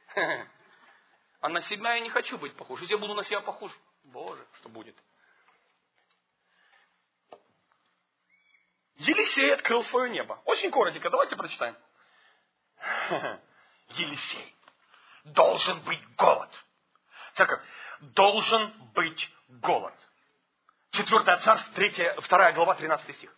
А на себя я не хочу быть похож. Если я буду на себя похож, Боже, что будет? Елисей открыл свое небо. Очень коротко, давайте прочитаем. Елисей. Должен быть голод. Церковь, должен быть голод. 4 Царств, 2 глава, 13 стих.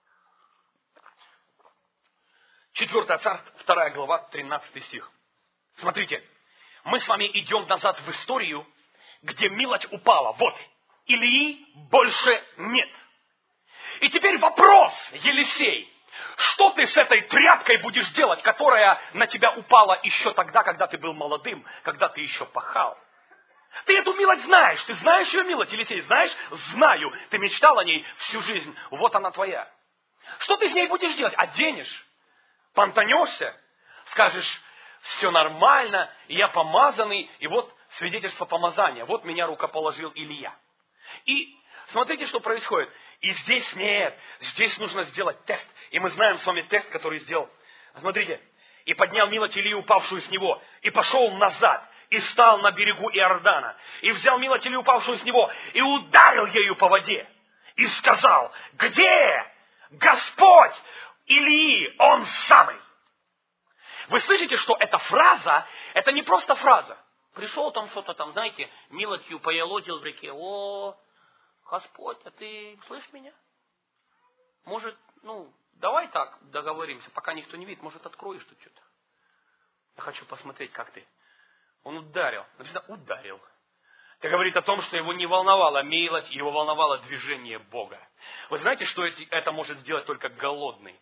4 Царств, 2 глава, 13 стих. Смотрите, мы с вами идем назад в историю, где милость упала. Вот, Илии больше нет. И теперь вопрос, Елисей, что ты с этой тряпкой будешь делать, которая на тебя упала еще тогда, когда ты был молодым, когда ты еще пахал? Ты эту милость знаешь, ты знаешь ее милость, Елисей, знаешь? Знаю, ты мечтал о ней всю жизнь, вот она твоя. Что ты с ней будешь делать? Оденешь, понтанешься, скажешь: все нормально, я помазанный, и вот свидетельство помазания, вот меня рукоположил Илия. И смотрите, что происходит. И здесь нет, здесь нужно сделать тест. И мы знаем с вами тест, который сделал. Смотрите. И поднял милость Илии, упавшую с него, и пошел назад, и стал на берегу Иордана. И взял милость Илии, упавшую с него, и ударил ею по воде. И сказал: где Господь Илии? Он самый. Вы слышите, что эта фраза, это не просто фраза. Пришел там что-то там, знаете, милостью поелозил в реке. О, Господь, а ты слышишь меня? Может, давай так договоримся, пока никто не видит, может, откроешь тут что-то. Я хочу посмотреть, как ты. Он ударил. Написано, ударил. Это говорит о том, что его не волновала милость, его волновало движение Бога. Вы знаете, что это может сделать только голодный?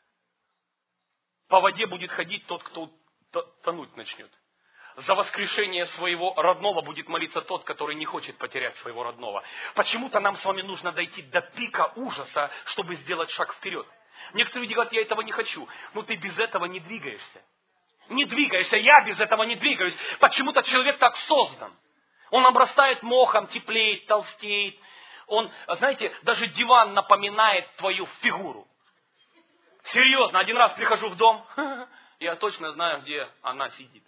По воде будет ходить тот, кто тонуть начнет. За воскрешение своего родного будет молиться тот, который не хочет потерять своего родного. Почему-то нам с вами нужно дойти до пика ужаса, чтобы сделать шаг вперед. Некоторые люди говорят, я этого не хочу. Но ты без этого не двигаешься. Не двигаешься, я без этого не двигаюсь. Почему-то человек так создан. Он обрастает мохом, теплеет, толстеет. Он, знаете, даже диван напоминает твою фигуру. Серьезно, один раз прихожу в дом, я точно знаю, где она сидит.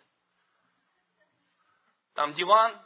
Там диван.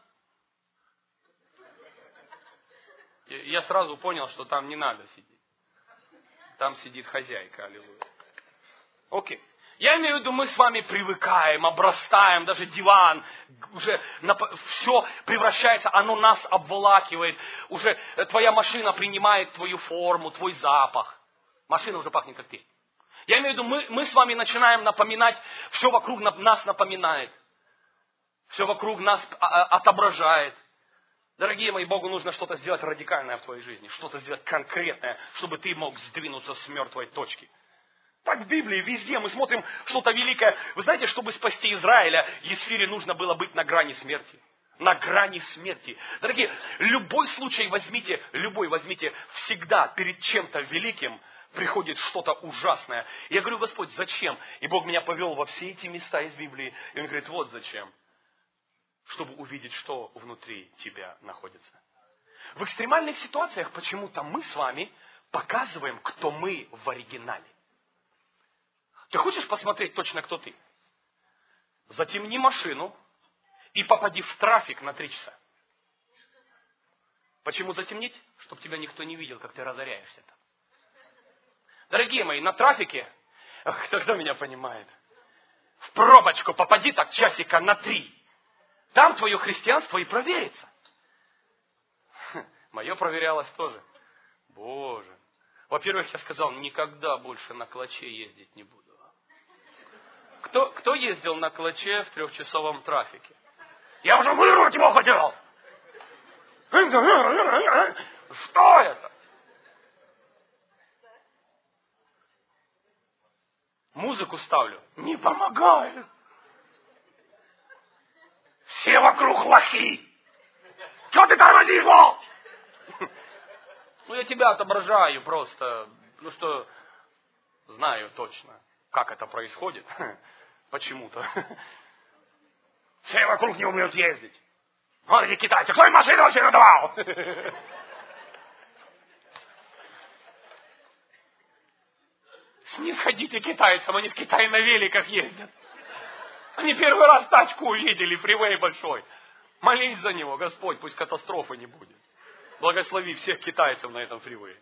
Я сразу понял, что там не надо сидеть. Там сидит хозяйка, аллилуйя. Окей. Я имею в виду, мы с вами привыкаем, обрастаем, даже диван, уже все превращается, оно нас обволакивает. Уже твоя машина принимает твою форму, твой запах. Машина уже пахнет как ты. Я имею в виду, мы с вами начинаем напоминать, все вокруг нас напоминает. Все вокруг нас отображает. Дорогие мои, Богу нужно что-то сделать радикальное в твоей жизни. Что-то сделать конкретное, чтобы ты мог сдвинуться с мертвой точки. Так в Библии везде мы смотрим что-то великое. Вы знаете, чтобы спасти Израиля, Есфире нужно было быть на грани смерти. На грани смерти. Дорогие, любой случай возьмите, всегда перед чем-то великим приходит что-то ужасное. И я говорю, Господь, зачем? И Бог меня повел во все эти места из Библии. И Он говорит, вот зачем. Чтобы увидеть, что внутри тебя находится. В экстремальных ситуациях почему-то мы с вами показываем, кто мы в оригинале. Ты хочешь посмотреть точно, кто ты? Затемни машину и попади в трафик на 3 часа. Почему затемнить? Чтобы тебя никто не видел, как ты разоряешься там. Дорогие мои, на трафике, кто меня понимает, в пробочку попади так часика на 3. Там твое христианство и проверится. Мое проверялось тоже. Боже. Во-первых, я сказал, никогда больше на клоче ездить не буду. Кто ездил на клоче в 3-часовом трафике? Я уже вырвать его хотел. Что это? Музыку ставлю. Не помогает. Все вокруг лохи. Что ты тормозишь, лох? Я тебя отображаю просто. Что знаю точно, как это происходит. Почему-то. Все вокруг не умеют ездить. Вот эти китайцы. Кто им машину вообще надавал? Снисходите китайцам, они в Китае на великах ездят. Они первый раз тачку увидели, фривей большой. Молись за него, Господь, пусть катастрофы не будет. Благослови всех китайцев на этом фривее.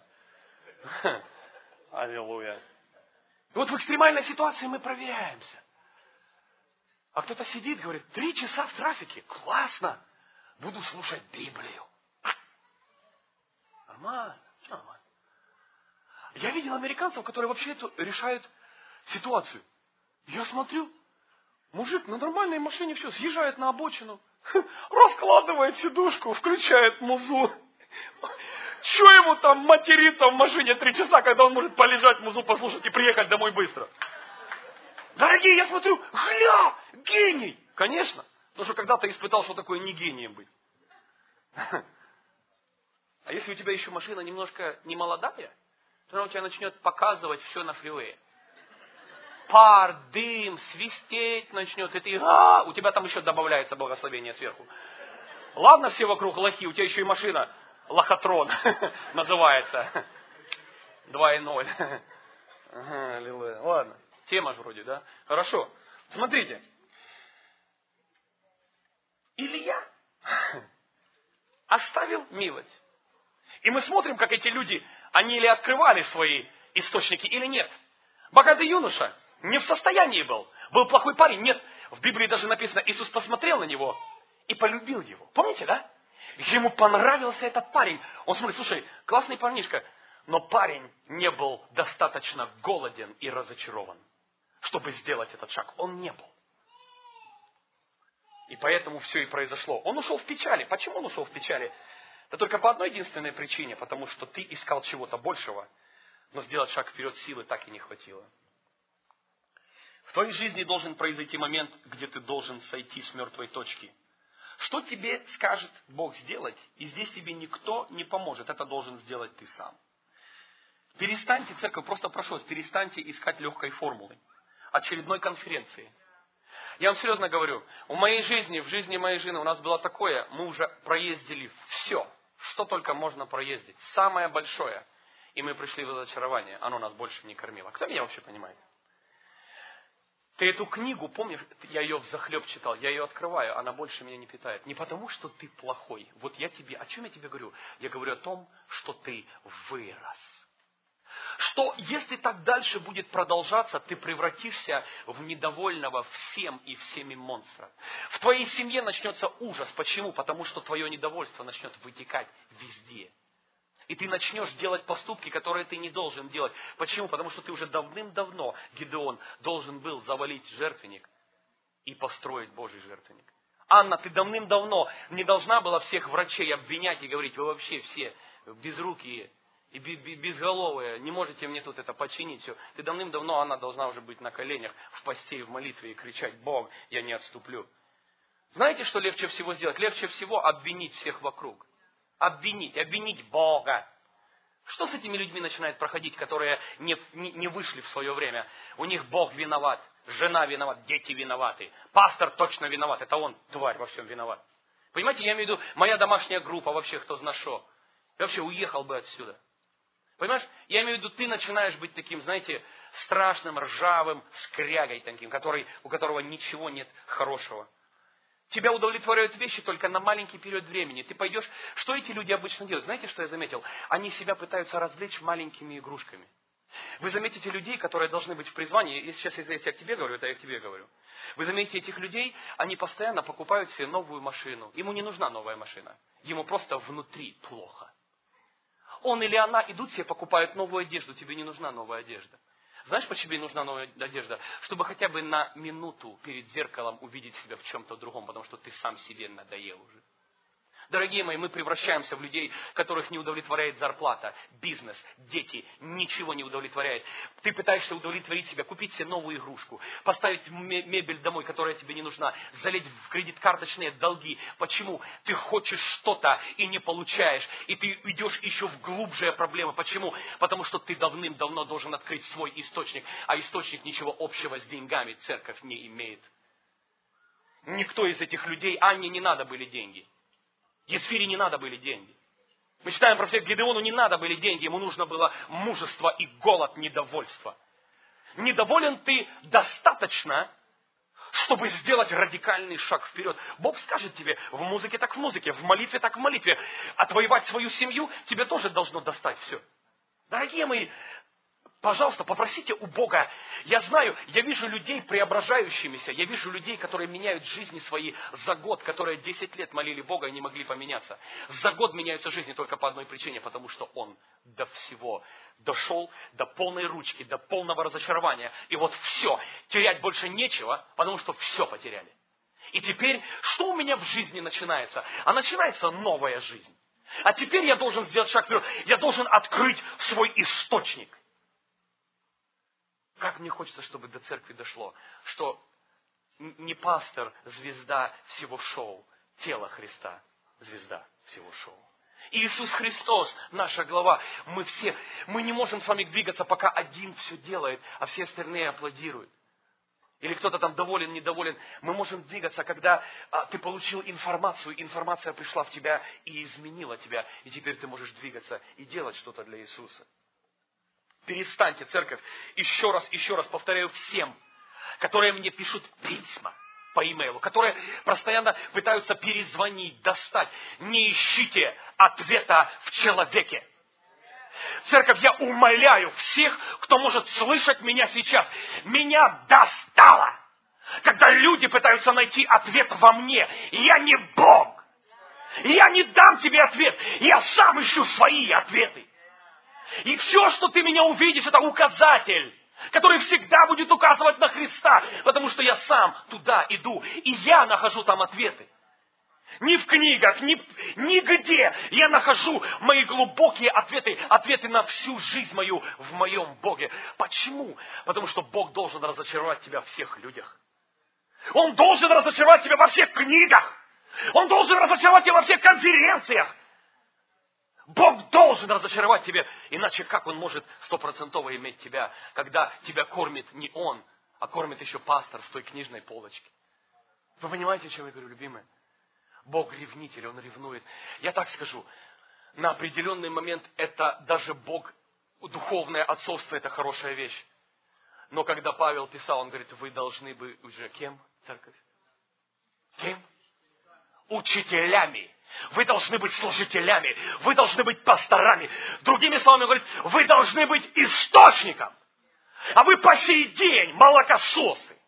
Аллилуйя. И вот в экстремальной ситуации мы проверяемся. А кто-то сидит, говорит, 3 часа в трафике, классно, буду слушать Библию. Нормально, все нормально. Я видел американцев, которые вообще решают ситуацию. Я смотрю, мужик на нормальной машине все, съезжает на обочину, раскладывает сидушку, включает музу. Че ему там материться в машине 3 часа, когда он может полежать, музу послушать и приехать домой быстро? Дорогие, я смотрю, гля, гений! Конечно, потому что когда-то испытал, что такое не гением быть. А если у тебя еще машина немножко не молодая, то она у тебя начнет показывать все на фривее. Пар, дым, свистеть начнет, и ты, у тебя там еще добавляется благословение сверху. Ладно, все вокруг лохи, у тебя еще и машина, лохотрон называется. 2.0. Ага, ладно, тема же вроде, да? Хорошо, смотрите. Илья оставил милость. И мы смотрим, как эти люди, они или открывали свои источники, или нет. Богатый юноша не в состоянии был. Был плохой парень? Нет. В Библии даже написано, Иисус посмотрел на него и полюбил его. Помните, да? Ему понравился этот парень. Он смотрит, слушай, классный парнишка. Но парень не был достаточно голоден и разочарован, чтобы сделать этот шаг. Он не был. И поэтому все и произошло. Он ушел в печали. Почему он ушел в печали? Да только по одной единственной причине. Потому что ты искал чего-то большего, но сделать шаг вперед силы так и не хватило. В твоей жизни должен произойти момент, где ты должен сойти с мертвой точки. Что тебе скажет Бог сделать, и здесь тебе никто не поможет. Это должен сделать ты сам. Перестаньте, церковь, просто прошу вас, перестаньте искать легкой формулы, очередной конференции. Я вам серьезно говорю, в моей жизни, в жизни моей жены у нас было такое, мы уже проездили все, что только можно проездить, самое большое. И мы пришли в разочарование, оно нас больше не кормило. Кто меня вообще понимает? Ты эту книгу, помнишь, я ее взахлеб читал, я ее открываю, она больше меня не питает. Не потому, что ты плохой. Вот я тебе, о чем я тебе говорю? Я говорю о том, что ты вырос. Что если так дальше будет продолжаться, ты превратишься в недовольного всем и всеми монстра. В твоей семье начнется ужас. Почему? Потому что твое недовольство начнет вытекать везде. И ты начнешь делать поступки, которые ты не должен делать. Почему? Потому что ты уже давным-давно, Гидеон, должен был завалить жертвенник и построить Божий жертвенник. Анна, ты давным-давно не должна была всех врачей обвинять и говорить, вы вообще все безрукие и безголовые, не можете мне тут это починить все. Ты давным-давно, Анна, должна уже быть на коленях, в посте и в молитве и кричать, Бог, я не отступлю. Знаете, что легче всего сделать? Легче всего обвинить всех вокруг. Обвинить Бога. Что с этими людьми начинает проходить, которые не вышли в свое время? У них Бог виноват, жена виноват, дети виноваты, пастор точно виноват, это он, тварь, во всем виноват. Понимаете, я имею в виду, моя домашняя группа, вообще кто знает что. Я вообще уехал бы отсюда. Понимаешь, я имею в виду, ты начинаешь быть таким, знаете, страшным, ржавым скрягой таким, у которого ничего нет хорошего. Тебя удовлетворяют вещи только на маленький период времени. Ты пойдешь... Что эти люди обычно делают? Знаете, что я заметил? Они себя пытаются развлечь маленькими игрушками. Вы заметите людей, которые должны быть в призвании. И сейчас, если я к тебе говорю, это я к тебе говорю. Вы заметите этих людей, они постоянно покупают себе новую машину. Ему не нужна новая машина. Ему просто внутри плохо. Он или она идут себе, покупают новую одежду. Тебе не нужна новая одежда. Знаешь, почему ей нужна новая одежда? Чтобы хотя бы на минуту перед зеркалом увидеть себя в чем-то другом, потому что ты сам себе надоел уже. Дорогие мои, мы превращаемся в людей, которых не удовлетворяет зарплата, бизнес, дети, ничего не удовлетворяет. Ты пытаешься удовлетворить себя, купить себе новую игрушку, поставить мебель домой, которая тебе не нужна, залезть в кредит-карточные долги. Почему? Ты хочешь что-то и не получаешь, и ты идешь еще в глубжие проблемы. Почему? Потому что ты давным-давно должен открыть свой источник, а источник ничего общего с деньгами церковь не имеет. Никто из этих людей, Анне не надо были деньги. Есфире не надо были деньги. Мы читаем про всех, Гидеону не надо были деньги, ему нужно было мужество и голод, недовольство. Недоволен ты достаточно, чтобы сделать радикальный шаг вперед. Бог скажет тебе, в музыке так в музыке, в молитве так в молитве. Отвоевать свою семью тебе тоже должно достать все. Дорогие мои, пожалуйста, попросите у Бога. Я знаю, я вижу людей преображающимися. Я вижу людей, которые меняют жизни свои за год, которые 10 лет молили Бога и не могли поменяться. За год меняются жизни только по одной причине, потому что он до всего дошел, до полной ручки, до полного разочарования. И вот все, терять больше нечего, потому что все потеряли. И теперь, что у меня в жизни начинается? А начинается новая жизнь. А теперь я должен сделать шаг вперед. Я должен открыть свой источник. Как мне хочется, чтобы до церкви дошло, что не пастор звезда всего шоу, тело Христа звезда всего шоу. Иисус Христос, наша глава, мы не можем с вами двигаться, пока один все делает, а все остальные аплодируют. Или кто-то там доволен, недоволен. Мы можем двигаться, когда ты получил информацию, информация пришла в тебя и изменила тебя, и теперь ты можешь двигаться и делать что-то для Иисуса. Перестаньте, церковь, еще раз повторяю всем, которые мне пишут письма по имейлу, которые постоянно пытаются перезвонить, достать. Не ищите ответа в человеке. Церковь, я умоляю всех, кто может слышать меня сейчас. Меня достало, когда люди пытаются найти ответ во мне. Я не Бог. И я не дам тебе ответ. Я сам ищу свои ответы. И все, что ты меня увидишь, это указатель, который всегда будет указывать на Христа, потому что я сам туда иду, и я нахожу там ответы. Ни в книгах, нигде я нахожу мои глубокие ответы, ответы на всю жизнь мою в моем Боге. Почему? Потому что Бог должен разочаровать тебя во всех людях. Он должен разочаровать тебя во всех книгах. Он должен разочаровать тебя во всех конференциях. Бог должен разочаровать тебя, иначе как Он может стопроцентово иметь тебя, когда тебя кормит не Он, а кормит еще пастор с той книжной полочки. Вы понимаете, о чем я говорю, любимые? Бог ревнитель, Он ревнует. Я так скажу, на определенный момент это даже Бог, духовное отцовство, это хорошая вещь. Но когда Павел писал, он говорит, вы должны быть уже кем, церковь? Кем? Учителями. Вы должны быть служителями. Вы должны быть пасторами. Другими словами, он говорит, вы должны быть источником. А вы по сей день молокососы.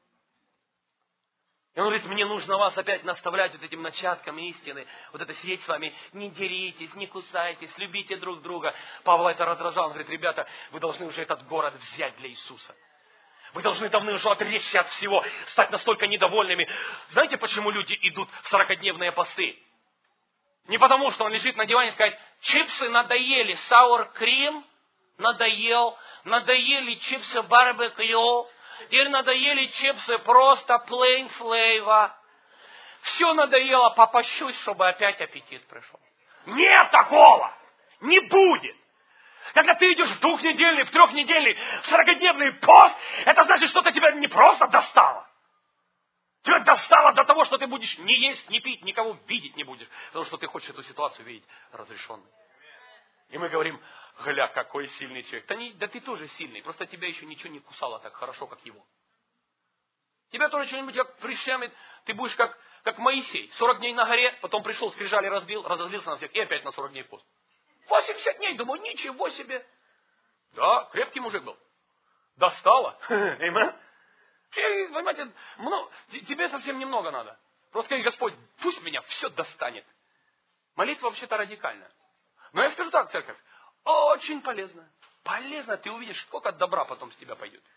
И он говорит, мне нужно вас опять наставлять вот этим начатком истины, вот это сидеть с вами, не деритесь, не кусайтесь, любите друг друга. Павел это раздражал, он говорит, ребята, вы должны уже этот город взять для Иисуса. Вы должны давно уже отречься от всего, стать настолько недовольными. Знаете, почему люди идут в 40-дневные посты? Не потому, что он лежит на диване и скажет, чипсы надоели, sour cream надоел, надоели чипсы барбекю, теперь надоели чипсы просто plain flavor. Все надоело, попощусь, чтобы опять аппетит пришел. Нет такого! Не будет! Когда ты идешь в 2-недельный, в 3-недельный, в 40-дневный пост, это значит, что-то тебя не просто достало. Тебя достало до того, что ты будешь не есть, не пить, никого видеть не будешь. Потому что ты хочешь эту ситуацию видеть разрешенной. И мы говорим, гля, какой сильный человек. Да ты тоже сильный, просто тебя еще ничего не кусало так хорошо, как его. Тебя тоже что-нибудь как прищемит, ты будешь как Моисей. 40 дней на горе, потом пришел, скрижали разбил, разозлился на всех и опять на 40 дней пост. 80 дней, думаю, ничего себе. Да, крепкий мужик был. Достало. Понимаете, тебе совсем немного надо. Просто скажи, Господь, пусть меня все достанет. Молитва вообще-то радикальная. Но я скажу так, церковь, очень полезно. Полезно, ты увидишь, сколько добра потом с тебя пойдет.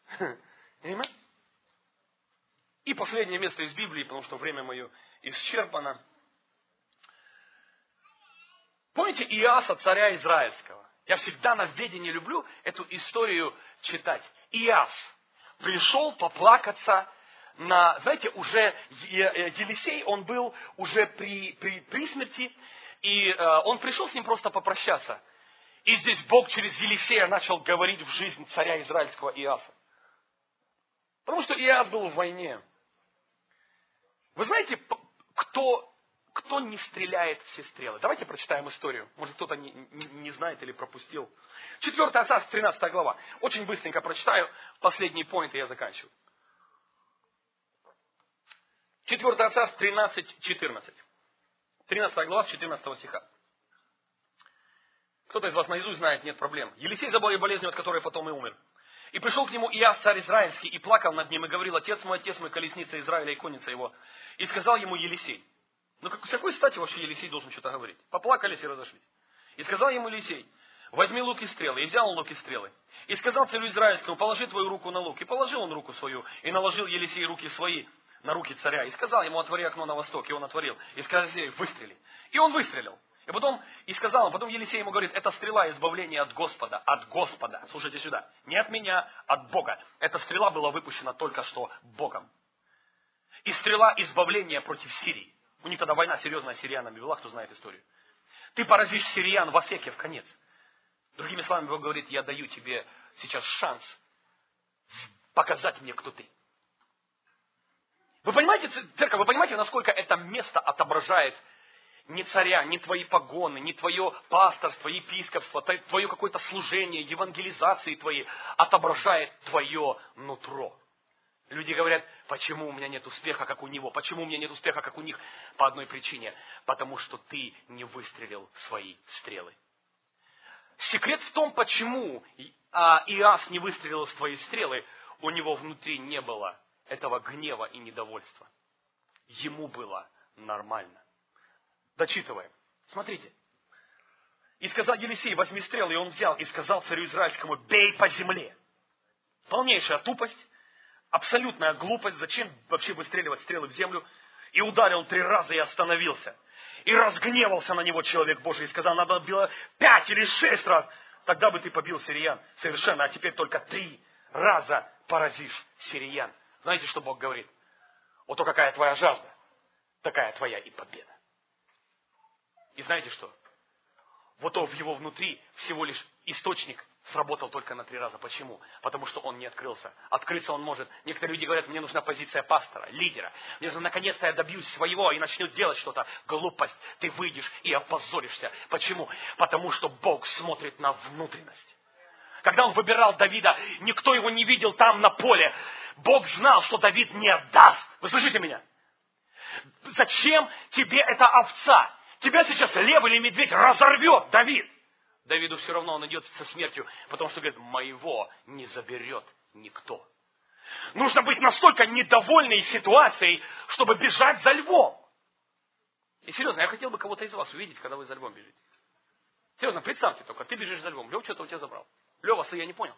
И последнее место из Библии, потому что время мое исчерпано. Помните Иаса, царя Израильского? Я всегда на ведении люблю эту историю читать. Иас пришел поплакаться на, знаете, уже Елисей, он был уже при смерти, и он пришел с ним просто попрощаться. И здесь Бог через Елисея начал говорить в жизнь царя Израильского Иаса. Потому что Иас был в войне. Вы знаете, кто не стреляет все стрелы? Давайте прочитаем историю. Может, кто-то не знает или пропустил. 4 Царств, 13 глава. Очень быстренько прочитаю. Последний поинт, и я заканчиваю. 4 Царств, 13-14. 13 глава, с 14 стиха. Кто-то из вас наизусть знает, нет проблем. Елисей заболел болезнью, от которой потом и умер. И пришел к нему Иас, царь израильский, и плакал над ним, и говорил, отец мой, колесница Израиля и конница его. И сказал ему Елисей. Ну, с какой стати вообще Елисей должен что-то говорить? Поплакались и разошлись. И сказал ему Елисей, возьми лук и стрелы. И взял он лук и стрелы. И сказал царю израильскому, положи твою руку на лук. И положил он руку свою, и наложил Елисей руки свои на руки царя. И сказал ему, отвори окно на восток. И он отворил. И сказал Елисей, выстрели. И он выстрелил. И сказал он, потом Елисей ему говорит, это стрела избавления от Господа. От Господа. Слушайте сюда. Не от меня, от Бога. Эта стрела была выпущена только что Богом. И стрела избавления против Сирии. У них тогда война серьезная с сириянами была, кто знает историю. Ты поразишь сириян в Афеке в конец. Другими словами, Бог говорит, я даю тебе сейчас шанс показать мне, кто ты. Вы понимаете, церковь, вы понимаете, насколько это место отображает не царя, не твои погоны, не твое пасторство, епископство, твое какое-то служение, евангелизации твои, отображает твое нутро. Люди говорят, почему у меня нет успеха, как у него? Почему у меня нет успеха, как у них? По одной причине. Потому что ты не выстрелил свои стрелы. Секрет в том, почему Иас не выстрелил свои стрелы, у него внутри не было этого гнева и недовольства. Ему было нормально. Дочитываем. Смотрите. И сказал Елисей: возьми стрелы, и он взял, и сказал царю израильскому: бей по земле. Полнейшая тупость, абсолютная глупость. Зачем вообще выстреливать стрелы в землю? И ударил 3 раза и остановился. И разгневался на него человек Божий и сказал: надо было 5 или 6 раз. Тогда бы ты побил сириян совершенно, а теперь только 3 раза поразишь сириян. Знаете, что Бог говорит? Вот то, какая твоя жажда, такая твоя и победа. И знаете что? Вот то в его внутри всего лишь источник сработал только на 3 раза. Почему? Потому что он не открылся. Открыться он может. Некоторые люди говорят: мне нужна позиция пастора, лидера. Мне нужно, наконец-то я добьюсь своего и начну делать что-то. Глупость. Ты выйдешь и опозоришься. Почему? Потому что Бог смотрит на внутренность. Когда он выбирал Давида, никто его не видел там на поле. Бог знал, что Давид не отдаст. Вы слышите меня? Зачем тебе эта овца? Тебя сейчас лев или медведь разорвет, Давид. Давиду все равно он идет со смертью, потому что говорит: моего не заберет никто. Нужно быть настолько недовольной ситуацией, чтобы бежать за львом. И серьезно, я хотел бы кого-то из вас увидеть, когда вы за львом бежите. Серьезно, представьте только, ты бежишь за львом, лев что-то у тебя забрал. Лева, я не понял.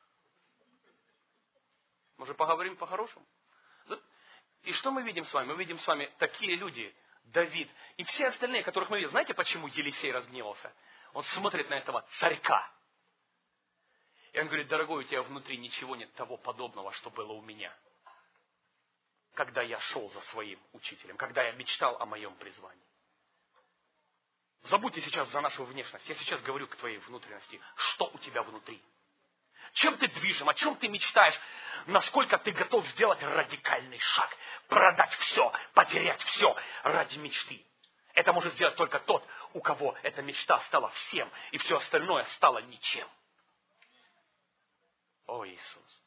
Может, поговорим по-хорошему? И что мы видим с вами? Мы видим с вами такие люди, Давид и все остальные, которых мы видим. Знаете, почему Елисей разгневался? Он смотрит на этого царька. И он говорит: дорогой, у тебя внутри ничего нет того подобного, что было у меня. Когда я шел за своим учителем, когда я мечтал о моем призвании. Забудьте сейчас за нашу внешность. Я сейчас говорю к твоей внутренности. Что у тебя внутри? Чем ты движим? О чем ты мечтаешь? Насколько ты готов сделать радикальный шаг? Продать все, потерять все ради мечты. Это может сделать только тот, у кого эта мечта стала всем, и все остальное стало ничем. О, Иисус!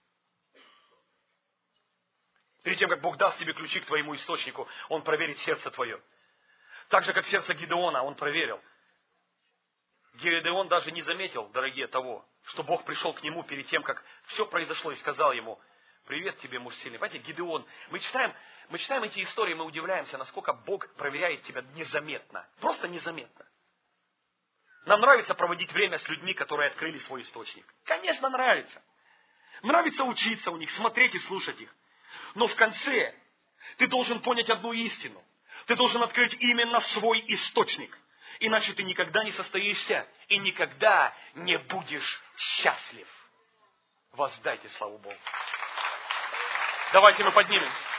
Перед тем, как Бог даст тебе ключи к твоему источнику, Он проверит сердце твое. Так же, как сердце Гидеона, Он проверил. Гидеон даже не заметил, дорогие, того, что Бог пришел к нему перед тем, как все произошло, и сказал ему: привет тебе, муж сильный. Понимаете, Гидеон, мы читаем эти истории, мы удивляемся, насколько Бог проверяет тебя незаметно. Просто незаметно. Нам нравится проводить время с людьми, которые открыли свой источник. Конечно, нравится. Нравится учиться у них, смотреть и слушать их. Но в конце ты должен понять одну истину. Ты должен открыть именно свой источник. Иначе ты никогда не состоишься и никогда не будешь счастлив. Воздайте славу Богу. Давайте мы поднимемся.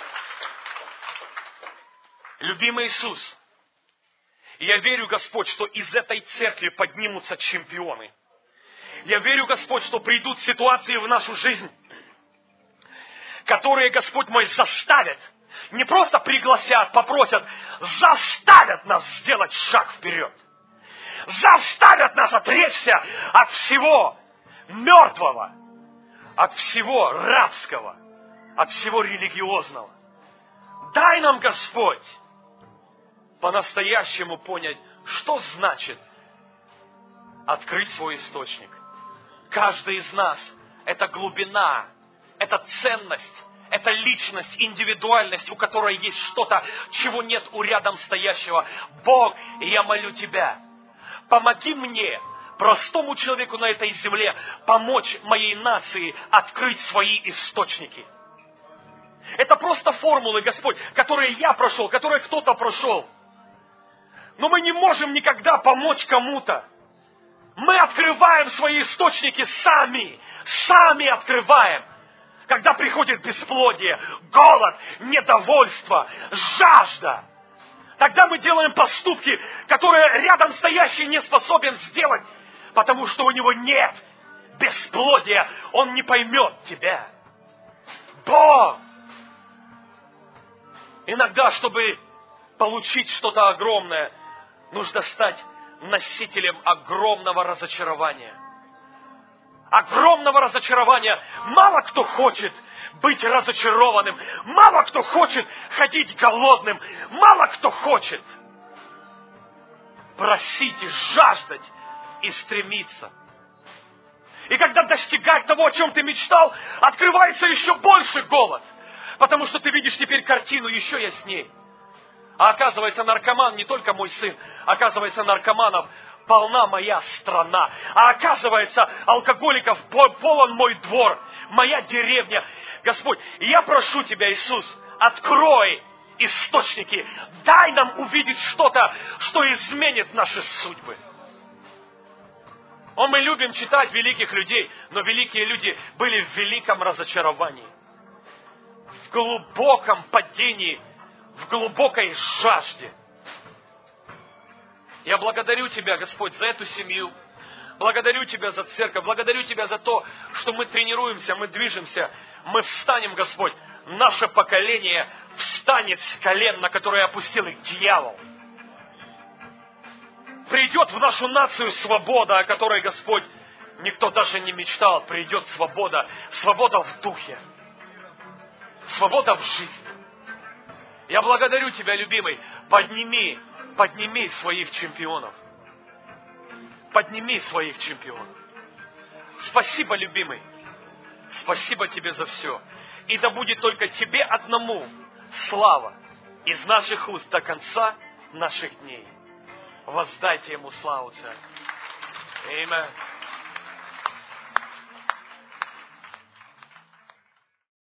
Любимый Иисус, я верю, Господь, что из этой церкви поднимутся чемпионы. Я верю, Господь, что придут ситуации в нашу жизнь, которые, Господь мой, заставят, не просто пригласят, попросят, заставят нас сделать шаг вперед. Заставят нас отречься от всего мертвого, от всего рабского, от всего религиозного. Дай нам, Господь, по-настоящему понять, что значит открыть свой источник. Каждый из нас – это глубина, это ценность, это личность, индивидуальность, у которой есть что-то, чего нет у рядом стоящего. Бог, я молю Тебя, помоги мне, простому человеку на этой земле, помочь моей нации открыть свои источники. Это просто формулы, Господь, которые я прошел, которые кто-то прошел. Но мы не можем никогда помочь кому-то. Мы открываем свои источники сами открываем. Когда приходит бесплодие, голод, недовольство, жажда, тогда мы делаем поступки, которые рядом стоящий не способен сделать, потому что у него нет бесплодия, он не поймет тебя. Бог! Иногда, чтобы получить что-то огромное, нужно стать носителем огромного разочарования. Огромного разочарования. Мало кто хочет быть разочарованным. Мало кто хочет ходить голодным. Мало кто хочет просить, жаждать и стремиться. И когда достигать того, о чем ты мечтал, открывается еще больше голод. Потому что ты видишь теперь картину еще ясней. А оказывается, наркоман не только мой сын. Оказывается, наркоманов полна моя страна. А оказывается, алкоголиков полон мой двор, моя деревня. Господь, я прошу Тебя, Иисус, открой источники. Дай нам увидеть что-то, что изменит наши судьбы. Мы любим читать великих людей, но великие люди были в великом разочаровании, в глубоком падении, в глубокой жажде. Я благодарю Тебя, Господь, за эту семью. Благодарю Тебя за церковь. Благодарю Тебя за то, что мы тренируемся, мы движемся. Мы встанем, Господь. Наше поколение встанет с колен, на которые опустил их дьявол. Придет в нашу нацию свобода, о которой, Господь, никто даже не мечтал. Придет свобода. Свобода в духе. Свобода в жизни. Я благодарю Тебя, любимый. Подними своих чемпионов. Подними своих чемпионов. Спасибо, любимый. Спасибо Тебе за все. И да будет только Тебе одному слава из наших уст до конца наших дней. Воздайте Ему славу, Церковь. Аминь.